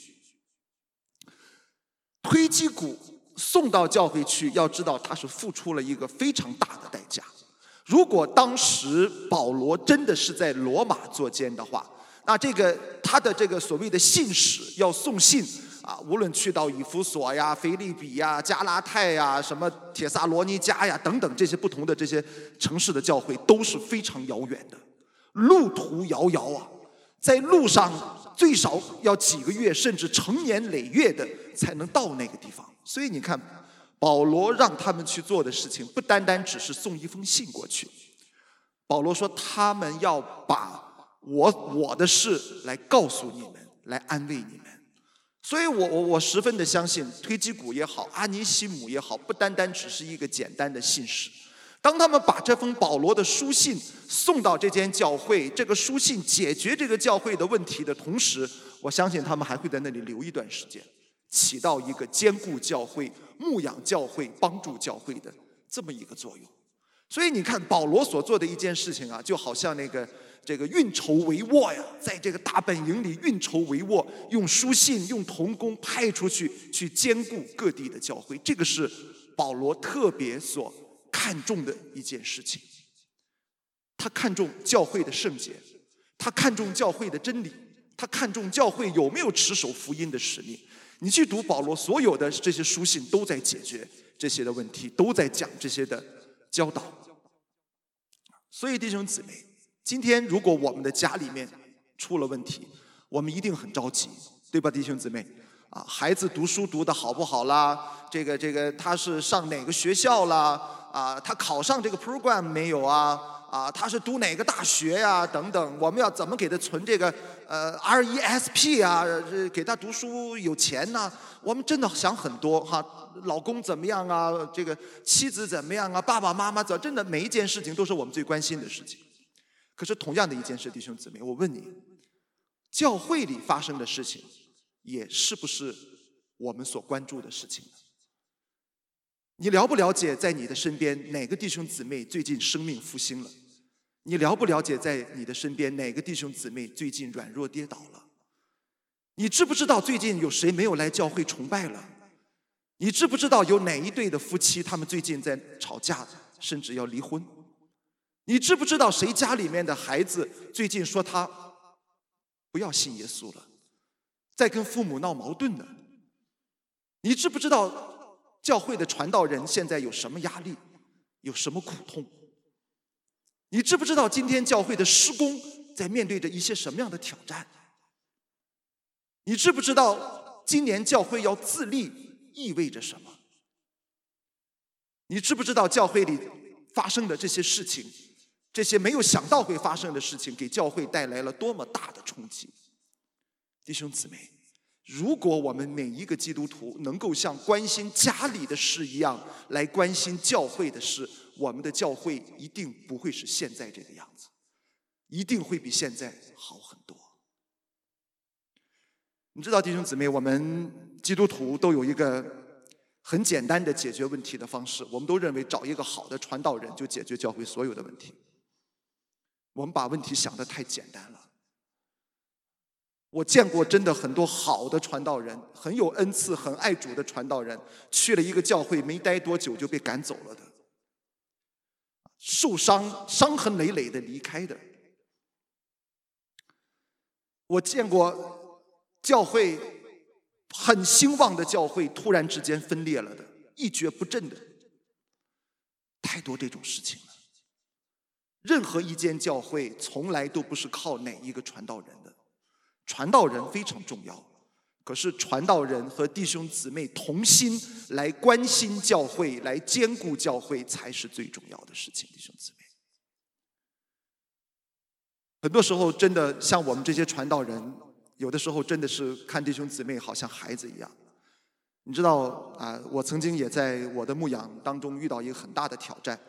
推基古送到教会去，要知道他是付出了一个非常大的代价。如果当时保罗真的是在罗马作监的话，那他的这个所谓的信使要送信无论去到以弗所呀、腓立比呀、加拉太呀、什么帖撒罗尼迦呀等等这些不同的这些城市的教会，都是非常遥远的，路途遥遥在路上最少要几个月甚至成年累月的才能到那个地方。所以你看，保罗让他们去做的事情不单单只是送一封信过去，保罗说他们要把我的事来告诉你们，来安慰你们。所以我十分的相信，推基古也好，阿尼西姆也好，不单单只是一个简单的信使。当他们把这封保罗的书信送到这间教会，这个书信解决这个教会的问题的同时，我相信他们还会在那里留一段时间， 起到一个兼顾教会、牧养教会、帮助教会的这么一个作用。所以你看保罗所做的一件事情啊，就好像这个运筹帷幄呀，在这个大本营里运筹帷幄，用书信、用同工派出去兼顾各地的教会，这个是保罗特别所看重的一件事情。他看重教会的圣洁，他看重教会的真理，他看重教会有没有持守福音的使命。你去读保罗所有的这些书信，都在解决这些的问题，都在讲这些的教导。所以弟兄姊妹，今天如果我们的家里面出了问题，我们一定很着急，对吧，弟兄姊妹？孩子读书读得好不好啦？这个他是上哪个学校啦？他考上这个 program 没有啊？他是读哪个大学呀？等等，我们要怎么给他存这个RESP 啊？给他读书有钱呢？我们真的想很多哈。老公怎么样啊？这个妻子怎么样啊？爸爸妈妈真的每一件事情都是我们最关心的事情。可是同样的一件事，弟兄姊妹，我问你，教会里发生的事情，也是不是我们所关注的事情呢？你了不了解在你的身边哪个弟兄姊妹最近生命复兴了？你了不了解在你的身边哪个弟兄姊妹最近软弱跌倒了？你知不知道最近有谁没有来教会崇拜了？你知不知道有哪一对的夫妻他们最近在吵架，甚至要离婚？你知不知道谁家里面的孩子最近说他不要信耶稣了，在跟父母闹矛盾呢？你知不知道教会的传道人现在有什么压力，有什么苦痛？你知不知道今天教会的施工在面对着一些什么样的挑战？你知不知道今年教会要自立意味着什么？你知不知道教会里发生的这些事情，这些没有想到会发生的事情，给教会带来了多么大的冲击？弟兄姊妹，如果我们每一个基督徒能够像关心家里的事一样来关心教会的事，我们的教会一定不会是现在这个样子，一定会比现在好很多。你知道弟兄姊妹，我们基督徒都有一个很简单的解决问题的方式，我们都认为找一个好的传道人就解决教会所有的问题。我们把问题想得太简单了。我见过真的很多好的传道人，很有恩赐、很爱主的传道人，去了一个教会没待多久就被赶走了的，受伤、伤痕累累的离开的。我见过教会很兴旺的教会突然之间分裂了的，一蹶不振的，太多这种事情了。任何一间教会从来都不是靠哪一个传道人的，传道人非常重要，可是传道人和弟兄姊妹同心来关心教会，来兼顾教会，才是最重要的事情。弟兄姊妹，很多时候真的像我们这些传道人，有的时候真的是看弟兄姊妹好像孩子一样。你知道我曾经也在我的牧养当中遇到一个很大的挑战。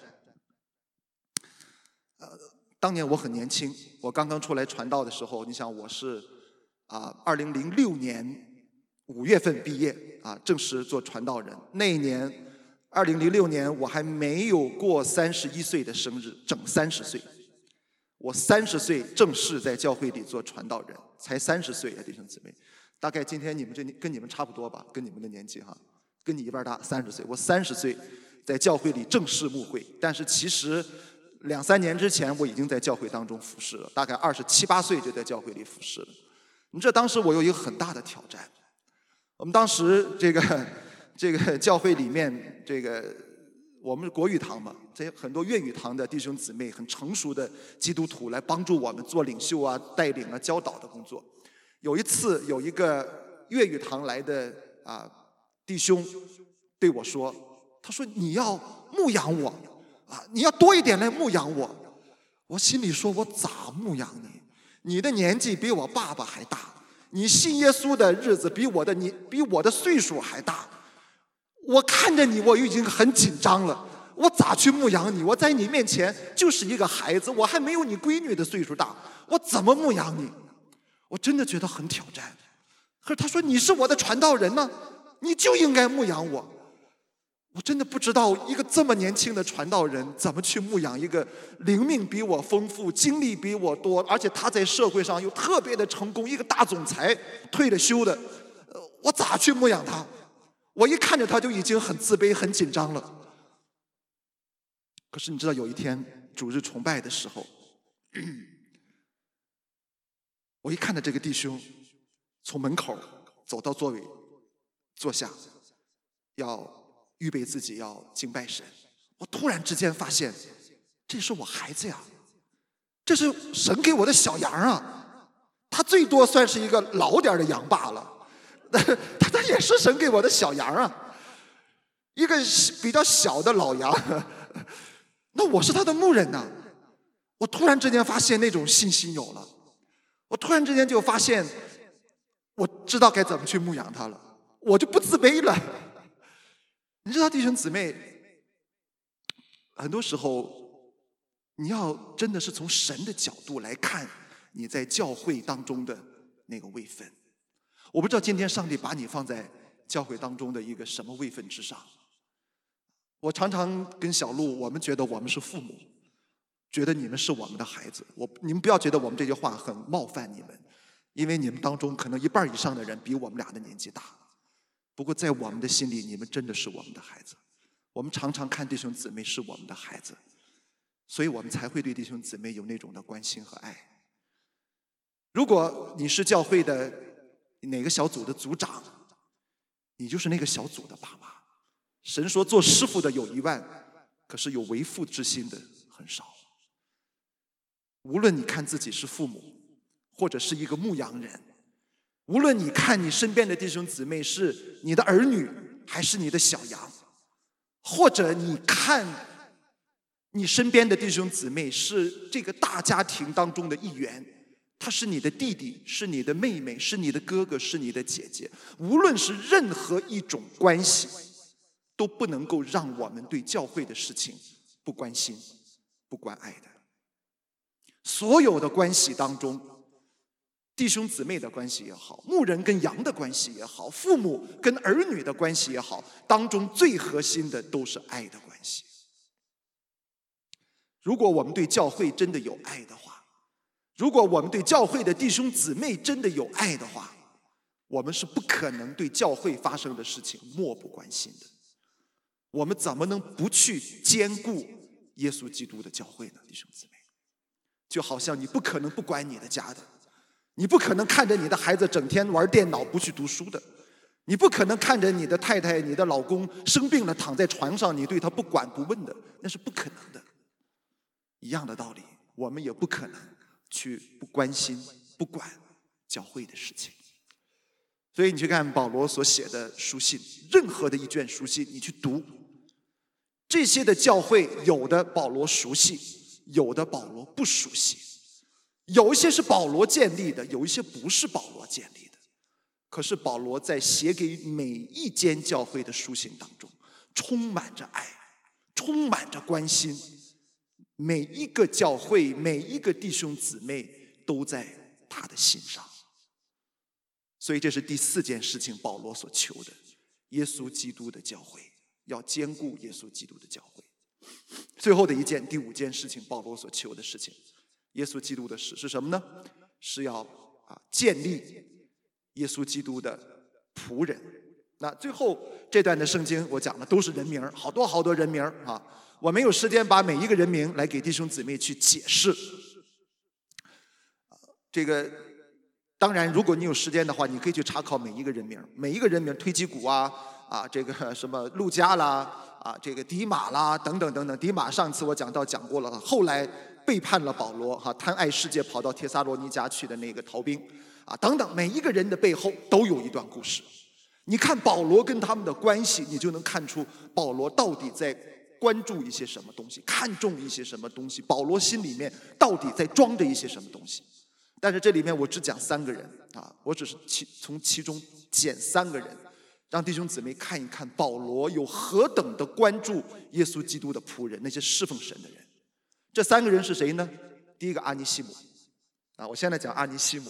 当年我很年轻，我刚刚出来传道的时候，你想我是2006年5月份毕业正式做传道人。那一年2006年我还没有过31岁的生日，整30岁。我30岁正式在教会里做传道人，才30岁弟兄姊妹，大概今天你们跟你们差不多吧，跟你们的年纪跟你一半大，30岁。我30岁在教会里正式牧会，但是其实2-3年之前我已经在教会当中服侍了，大概27、28岁就在教会里服侍了。你知道当时我有一个很大的挑战，我们当时这个教会里面我们是国语堂嘛，这些很多粤语堂的弟兄姊妹，很成熟的基督徒来帮助我们做领袖带领教导的工作。有一次有一个粤语堂来的弟兄对我说，他说你要牧养我你要多一点来牧养我。我心里说，我咋牧养你？你的年纪比我爸爸还大，你信耶稣的日子比我的岁数还大。我看着你，我已经很紧张了，我咋去牧养你？我在你面前就是一个孩子，我还没有你闺女的岁数大，我怎么牧养你？我真的觉得很挑战。 可是他说你是我的传道人呢，你就应该牧养我。我真的不知道一个这么年轻的传道人怎么去牧养一个灵命比我丰富、经历比我多，而且他在社会上又特别的成功，一个大总裁，退了休的，我咋去牧养他？我一看着他就已经很自卑、很紧张了。可是你知道，有一天主日崇拜的时候，我一看到这个弟兄从门口走到座位坐下，要预备自己要敬拜神，我突然之间发现，这是我孩子呀，这是神给我的小羊啊，他最多算是一个老点的羊罢了，他也是神给我的小羊啊，一个比较小的老羊，那我是他的牧人呐。我突然之间发现那种信心有了，我突然之间就发现，我知道该怎么去牧养他了，我就不自卑了。你知道弟兄姊妹，很多时候你要真的是从神的角度来看你在教会当中的那个位分。我不知道今天上帝把你放在教会当中的一个什么位分之上。我常常跟小鹿，我们觉得我们是父母，觉得你们是我们的孩子。你们不要觉得我们这句话很冒犯你们，因为你们当中可能一半以上的人比我们俩的年纪大。不过在我们的心里，你们真的是我们的孩子。我们常常看弟兄姊妹是我们的孩子，所以我们才会对弟兄姊妹有那种的关心和爱。如果你是教会的哪个小组的组长，你就是那个小组的爸爸。神说做师傅的有10000，可是有为父之心的很少。无论你看自己是父母，或者是一个牧羊人，无论你看你身边的弟兄姊妹是你的儿女还是你的小羊，或者你看你身边的弟兄姊妹是这个大家庭当中的一员，他是你的弟弟，是你的妹妹，是你的哥哥，是你的姐姐，无论是任何一种关系，都不能够让我们对教会的事情不关心、不关爱的。所有的关系当中，弟兄姊妹的关系也好，牧人跟羊的关系也好，父母跟儿女的关系也好，当中最核心的都是爱的关系。如果我们对教会真的有爱的话，如果我们对教会的弟兄姊妹真的有爱的话，我们是不可能对教会发生的事情漠不关心的。我们怎么能不去兼顾耶稣基督的教会呢？弟兄姊妹，就好像你不可能不管你的家的，你不可能看着你的孩子整天玩电脑不去读书的，你不可能看着你的太太、你的老公生病了躺在床上，你对他不管不问的，那是不可能的。一样的道理，我们也不可能去不关心、不管教会的事情。所以你去看保罗所写的书信，任何的一卷书信，你去读，这些的教会有的保罗熟悉，有的保罗不熟悉，有一些是保罗建立的，有一些不是保罗建立的。可是保罗在写给每一间教会的书信当中，充满着爱，充满着关心，每一个教会，每一个弟兄姊妹都在他的心上。所以这是第4件事情保罗所求的，耶稣基督的教会，要兼顾耶稣基督的教会。最后的一件，第5件事情保罗所求的事情，耶稣基督的事是什么呢？是要建立耶稣基督的仆人。那最后这段的圣经我讲的都是人名，好多好多人名啊，我没有时间把每一个人名来给弟兄姊妹去解释。这个当然如果你有时间的话，你可以去查考每一个人名，每一个人名，推基古这个什么路加啦，这个迪马啦，等等等等。迪马上次我讲过了，后来背叛了保罗，贪爱世界跑到帖撒罗尼迦去的那个逃兵等等，每一个人的背后都有一段故事。你看保罗跟他们的关系，你就能看出保罗到底在关注一些什么东西，看重一些什么东西，保罗心里面到底在装着一些什么东西。但是这里面我只讲3个人我只是从其中捡3个人，让弟兄姊妹看一看保罗有何等的关注耶稣基督的仆人，那些侍奉神的人。这3个人是谁呢？第一个阿尼西姆我现在讲阿尼西姆，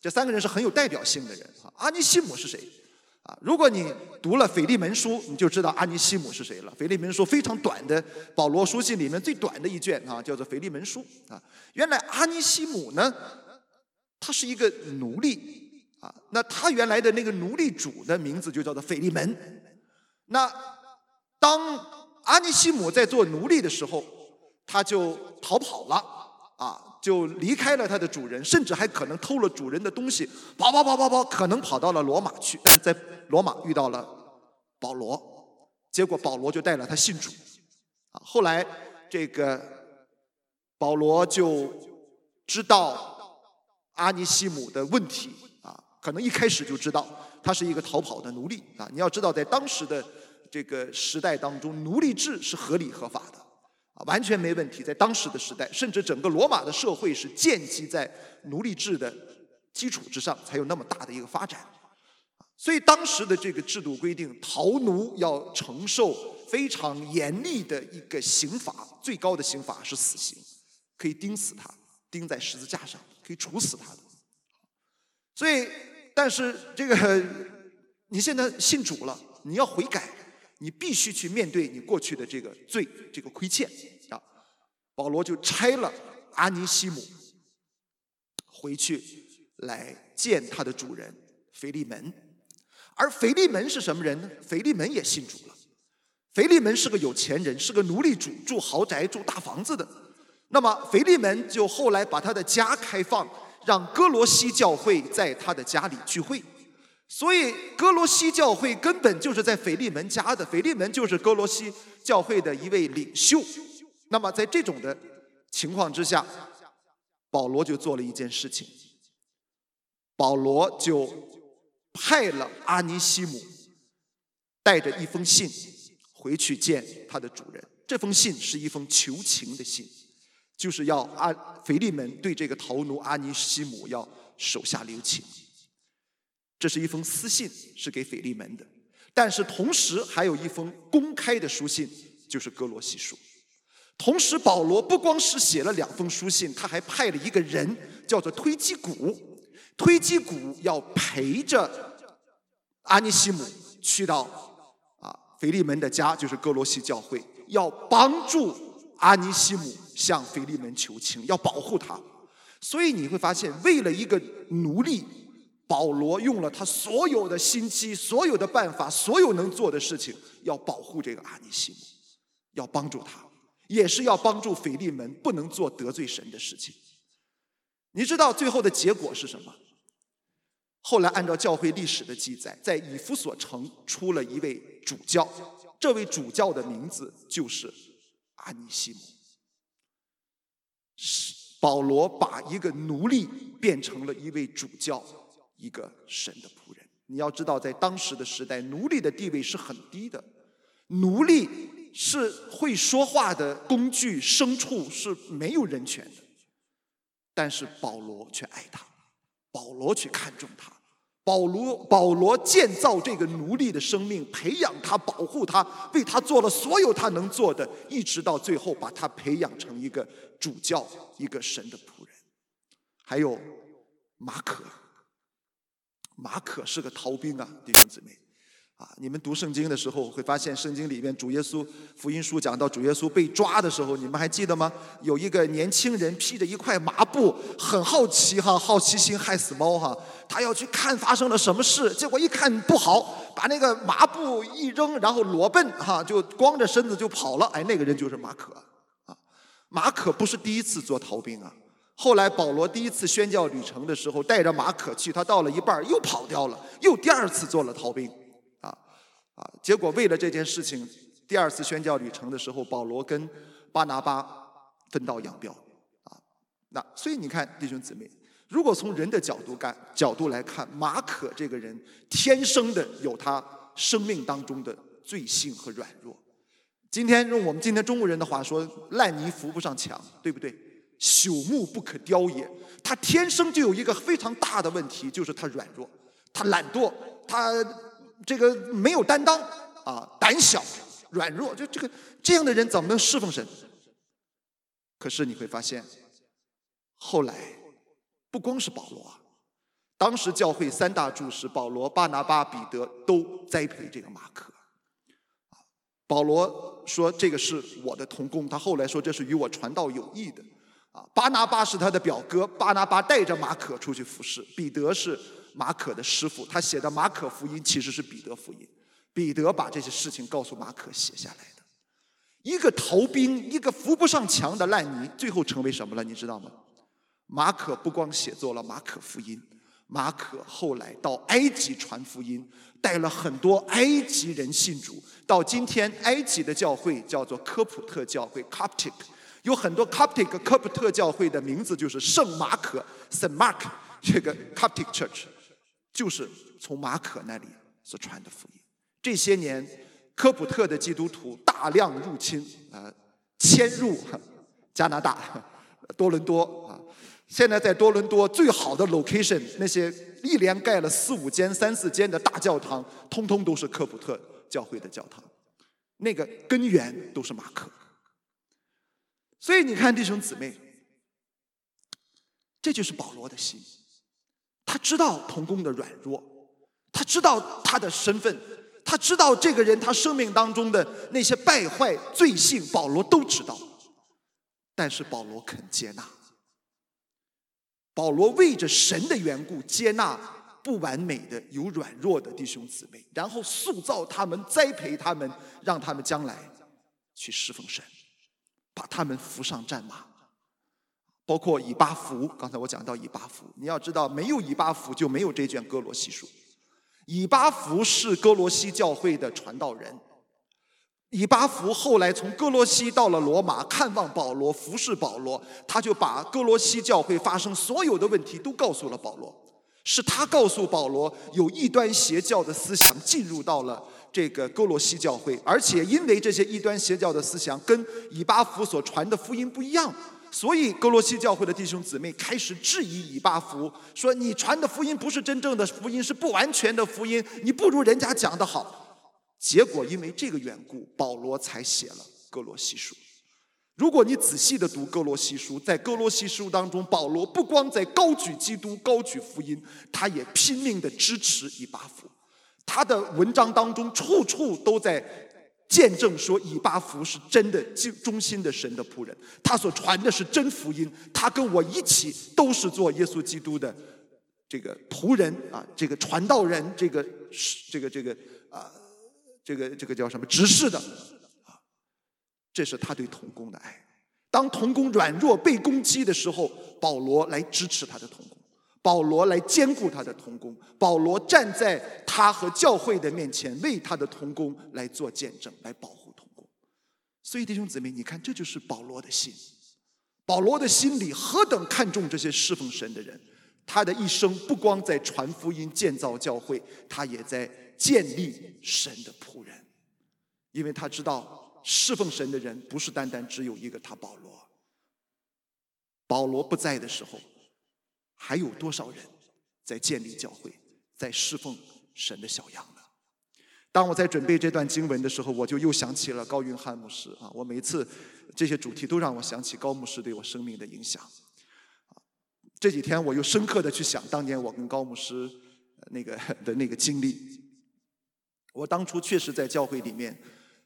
这3个人是很有代表性的人啊。阿尼西姆是谁？如果你读了腓利门书，你就知道阿尼西姆是谁了。腓利门书非常短的，保罗书信里面最短的一卷叫做腓利门书啊。原来阿尼西姆呢，他是一个奴隶那他原来的那个奴隶主的名字就叫做腓利门。那当阿尼西姆在做奴隶的时候，他就逃跑了就离开了他的主人，甚至还可能偷了主人的东西，跑，可能跑到了罗马去。但是在罗马遇到了保罗，结果保罗就带了他信主后来这个保罗就知道阿尼西姆的问题可能一开始就知道他是一个逃跑的奴隶你要知道，在当时的这个时代当中，奴隶制是合理合法的完全没问题。在当时的时代，甚至整个罗马的社会是建基在奴隶制的基础之上，才有那么大的一个发展。所以当时的这个制度规定，逃奴要承受非常严厉的一个刑罚，最高的刑罚是死刑，可以钉死他，钉在十字架上，可以处死他的。所以，但是这个你现在信主了，你要悔改，你必须去面对你过去的这个罪，这个亏欠保罗就差了阿尼西姆回去来见他的主人腓利门。而腓利门是什么人呢？腓利门也信主了。腓利门是个有钱人，是个奴隶主，住豪宅，住大房子的。那么腓利门就后来把他的家开放，让哥罗西教会在他的家里聚会。所以哥罗西教会根本就是在腓利门家的，腓利门就是哥罗西教会的一位领袖。那么在这种的情况之下，保罗就做了一件事情，保罗就派了阿尼西姆带着一封信回去见他的主人。这封信是一封求情的信，就是要腓利门对这个逃奴阿尼西姆要手下留情。这是一封私信，是给腓利门的。但是同时还有一封公开的书信，就是哥罗西书。同时保罗不光是写了2封书信，他还派了一个人叫做推基古。推基古要陪着阿尼西姆去到腓利门的家，就是哥罗西教会，要帮助阿尼西姆向腓利门求情，要保护他。所以你会发现，为了一个奴隶，保罗用了他所有的心机，所有的办法，所有能做的事情，要保护这个阿尼西姆，要帮助他，也是要帮助腓利门不能做得罪神的事情。你知道最后的结果是什么？后来按照教会历史的记载，在以弗所城出了一位主教，这位主教的名字就是阿尼西姆。保罗把一个奴隶变成了一位主教，一个神的仆人。你要知道，在当时的时代，奴隶的地位是很低的，奴隶是会说话的工具，牲畜是没有人权的。但是保罗却爱他，保罗却看重他，保罗建造这个奴隶的生命，培养他，保护他，为他做了所有他能做的，一直到最后把他培养成一个主教，一个神的仆人。还有马可是个逃兵弟兄姊妹你们读圣经的时候会发现，圣经里面主耶稣福音书讲到主耶稣被抓的时候，你们还记得吗？有一个年轻人披着一块麻布，很好奇好奇心害死猫他要去看发生了什么事，结果一看不好，把那个麻布一扔，然后裸奔就光着身子就跑了。那个人就是马可马可不是第一次做逃兵后来保罗第一次宣教旅程的时候，带着马可去，他到了一半又跑掉了，又第2次做了逃兵结果为了这件事情，第2次宣教旅程的时候，保罗跟巴拿巴分道扬镳那所以你看弟兄姊妹，如果从人的角度来看，马可这个人天生的有他生命当中的罪性和软弱。用我们今天中国人的话说，烂泥扶不上墙，对不对？朽木不可雕也。他天生就有一个非常大的问题，就是他软弱，他懒惰，他这个没有担当胆小软弱，这样的人怎么能侍奉神？可是你会发现，后来不光是保罗当时教会3大柱石，保罗、巴拿巴、彼得都栽培这个马可。保罗说这个是我的同工，他后来说这是与我传道有益的。巴拿巴是他的表哥，巴拿巴带着马可出去服侍。彼得是马可的师傅，他写的马可福音其实是彼得福音。彼得把这些事情告诉马可写下来的。一个逃兵，一个扶不上墙的烂泥，最后成为什么了？你知道吗？马可不光写作了马可福音，马可后来到埃及传福音，带了很多埃及人信主。到今天，埃及的教会叫做科普特教会 （Coptic）， 有很多 Coptic 科普特教会的名字就是圣马可 （Saint Mark）， 这个 Coptic Church 就是从马可那里所传的福音。这些年，科普特的基督徒大量入侵迁入加拿大多伦多啊。现在在多伦多最好的 location， 那些一连盖了4、5间、3、4间的大教堂，通通都是科普特教会的教堂，那个根源都是马可。所以你看，弟兄姊妹，这就是保罗的心。他知道同工的软弱，他知道他的身份，他知道这个人他生命当中的那些败坏罪性，保罗都知道。但是保罗肯接纳。保罗为着神的缘故接纳不完美的有软弱的弟兄姊妹，然后塑造他们，栽培他们，让他们将来去侍奉神，把他们扶上战马。包括以巴弗，刚才我讲到以巴弗，你要知道没有以巴弗就没有这卷哥罗西书。以巴弗是哥罗西教会的传道人，以巴弗后来从哥罗西到了罗马，看望保罗，服侍保罗，他就把哥罗西教会发生所有的问题都告诉了保罗。是他告诉保罗有异端邪教的思想进入到了这个哥罗西教会，而且因为这些异端邪教的思想跟以巴弗所传的福音不一样，所以哥罗西教会的弟兄姊妹开始质疑以巴弗，说你传的福音不是真正的福音，是不完全的福音，你不如人家讲得好。结果因为这个缘故，保罗才写了哥罗西书。如果你仔细的读哥罗西书，在哥罗西书当中，保罗不光在高举基督、高举福音，他也拼命的支持以巴弗。他的文章当中处处都在见证说以巴弗是真的忠心的神的仆人，他所传的是真福音，他跟我一起都是做耶稣基督的这个仆人啊，这个传道人，这个叫什么执事的啊，这是他对同工的爱。当同工软弱被攻击的时候，保罗来支持他的同工，保罗来兼顾他的同工，保罗站在他和教会的面前，为他的同工来做见证，来保护同工。所以弟兄姊妹，你看，这就是保罗的心。保罗的心里何等看重这些侍奉神的人，他的一生不光在传福音、建造教会，他也在建立神的仆人。因为他知道侍奉神的人不是单单只有一个他保罗。保罗不在的时候，还有多少人在建立教会，在侍奉神的小羊呢？当我在准备这段经文的时候，我就又想起了高云汉牧师啊。我每一次这些主题都让我想起高牧师对我生命的影响。这几天我又深刻的去想当年我跟高牧师那个经历。我当初确实在教会里面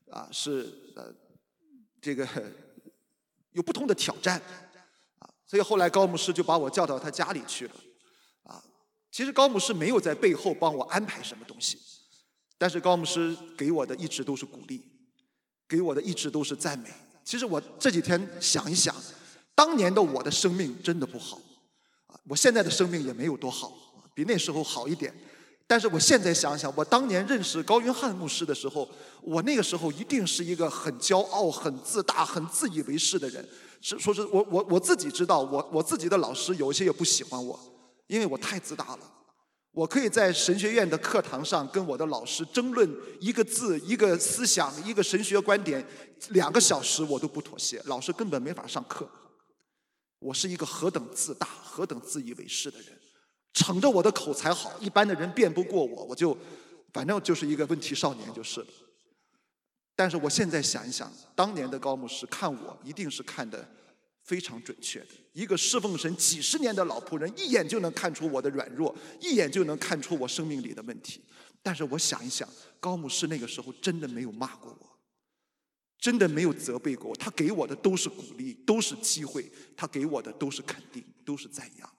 这个有不同的挑战啊，所以后来高牧师就把我叫到他家里去了啊。其实高牧师没有在背后帮我安排什么东西，但是高牧师给我的一直都是鼓励，给我的一直都是赞美。其实我这几天想一想，当年的我的生命真的不好啊，我现在的生命也没有多好，比那时候好一点。但是我现在想想，我当年认识高云汉牧师的时候，我那个时候一定是一个很骄傲、很自大、很自以为是的人。我自己知道，我自己的老师有一些也不喜欢我，因为我太自大了。我可以在神学院的课堂上跟我的老师争论一个字、一个思想、一个神学观点2个小时，我都不妥协，老师根本没法上课。我是一个何等自大、何等自以为是的人。逞着我的口才好，一般的人辩不过我，我就反正就是一个问题少年就是了。但是我现在想一想，当年的高牧师看我一定是看得非常准确的。一个侍奉神几十年的老仆人，一眼就能看出我的软弱，一眼就能看出我生命里的问题。但是我想一想，高牧师那个时候真的没有骂过我，真的没有责备过我，他给我的都是鼓励，都是机会，他给我的都是肯定，都是赞扬。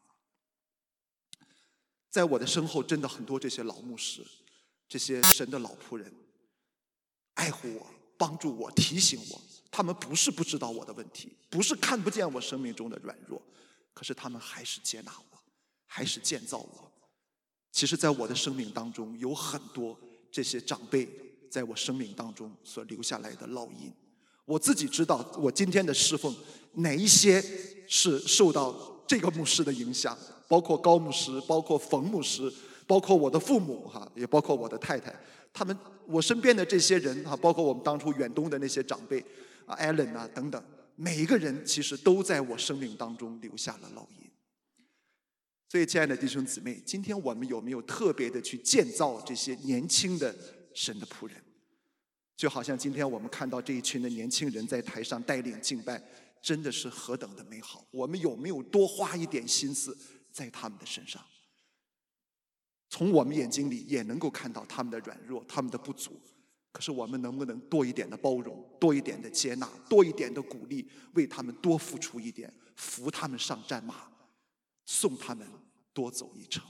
在我的身后真的很多这些老牧师，这些神的老仆人，爱护我，帮助我，提醒我。他们不是不知道我的问题，不是看不见我生命中的软弱，可是他们还是接纳我，还是建造我。其实在我的生命当中有很多这些长辈在我生命当中所留下来的烙印。我自己知道我今天的侍奉哪一些是受到这个牧师的影响，包括高牧师，包括冯牧师，包括我的父母也包括我的太太，他们我身边的这些人包括我们当初远东的那些长辈Allen 等等，每一个人其实都在我生命当中留下了烙印。所以亲爱的弟兄姊妹，今天我们有没有特别的去建造这些年轻的神的仆人？就好像今天我们看到这一群的年轻人在台上带领敬拜，真的是何等的美好。我们有没有多花一点心思在他们的身上？从我们眼睛里也能够看到他们的软弱，他们的不足，可是我们能不能多一点的包容，多一点的接纳，多一点的鼓励，为他们多付出一点，扶他们上战马，送他们多走一程。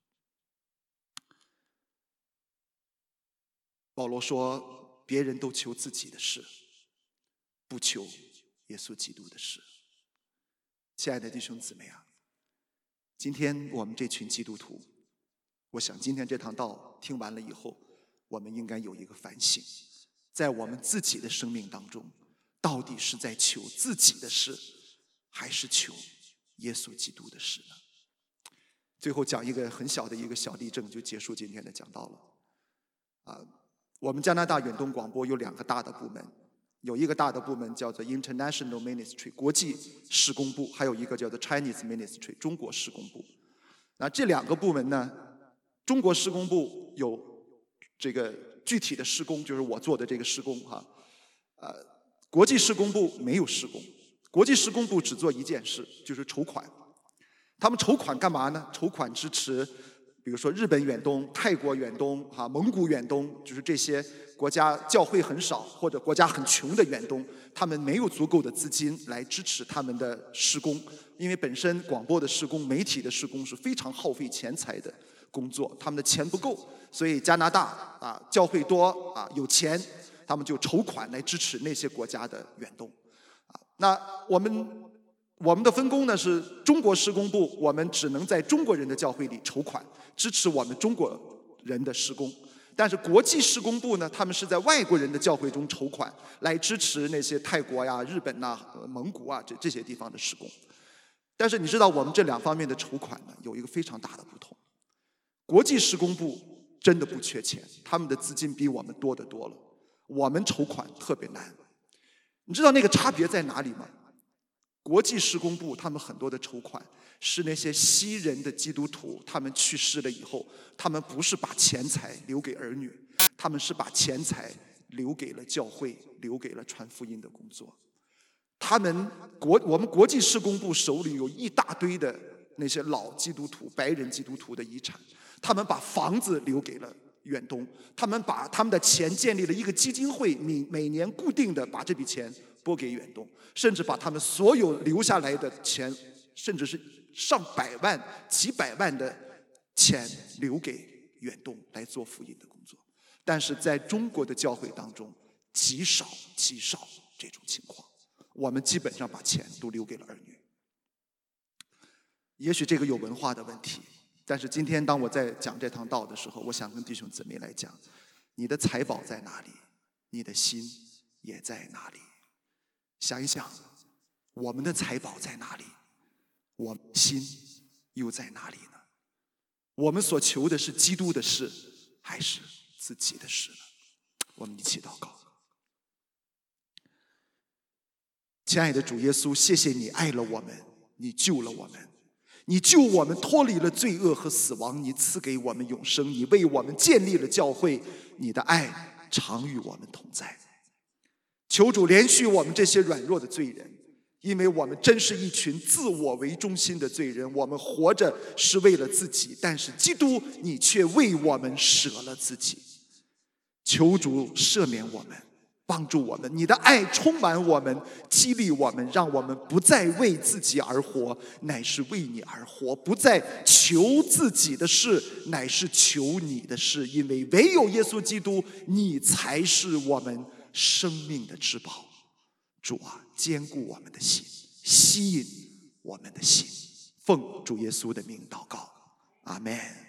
保罗说，别人都求自己的事，不求耶稣基督的事。亲爱的弟兄姊妹今天我们这群基督徒，我想今天这堂道听完了以后，我们应该有一个反省，在我们自己的生命当中，到底是在求自己的事，还是求耶稣基督的事呢？最后讲一个很小的一个小例证，就结束今天的讲道了。我们加拿大远东广播有2个大的部门，有一个大的部门叫做 International Ministry 国际事工部，还有一个叫做 Chinese Ministry 中国事工部。那这2个部门呢，中国事工部有这个具体的事工，就是我做的这个事工国际事工部没有事工，国际事工部只做一件事，就是筹款。他们筹款干嘛呢？筹款支持比如说日本远东、泰国远东蒙古远东，就是这些国家教会很少或者国家很穷的远东，他们没有足够的资金来支持他们的事工，因为本身广播的事工、媒体的事工是非常耗费钱财的工作，他们的钱不够，所以加拿大教会多有钱，他们就筹款来支持那些国家的远东。那我们的分工呢是中国事工部，我们只能在中国人的教会里筹款，支持我们中国人的事工。但是国际事工部呢，他们是在外国人的教会中筹款，来支持那些泰国日本蒙古这些地方的事工。但是你知道我们这2方面的筹款呢，有一个非常大的不同。国际事工部真的不缺钱，他们的资金比我们多得多了，我们筹款特别难。你知道那个差别在哪里吗？国际事工部他们很多的筹款是那些西人的基督徒，他们去世了以后，他们不是把钱财留给儿女，他们是把钱财留给了教会，留给了传福音的工作。我们国际事工部手里有一大堆的那些老基督徒、白人基督徒的遗产，他们把房子留给了远东，他们把他们的钱建立了一个基金会，每年固定的把这笔钱拨给远东，甚至把他们所有留下来的钱，甚至是上百万、几百万的钱留给远东来做福音的工作。但是在中国的教会当中，极少这种情况，我们基本上把钱都留给了儿女。也许这个有文化的问题，但是今天当我在讲这堂道的时候，我想跟弟兄姊妹来讲，你的财宝在哪里，你的心也在哪里。想一想，我们的财宝在哪里，我们心又在哪里呢？我们所求的是基督的事，还是自己的事呢？我们一起祷告。亲爱的主耶稣，谢谢你爱了我们，你救了我们，你救我们脱离了罪恶和死亡，你赐给我们永生，你为我们建立了教会，你的爱常与我们同在。求主怜恤我们这些软弱的罪人， 因为我们真是一群自我为中心的罪人，我们活着是为了自己，但是基督你却为我们舍了自己。求主赦免我们，帮助我们，你的爱充满我们，激励我们，让我们不再为自己而活，乃是为你而活，不再求自己的事，乃是求你的事，因为唯有耶稣基督，你才是我们生命的至宝。主啊，坚固我们的心，吸引我们的心，奉主耶稣的名祷告，阿们。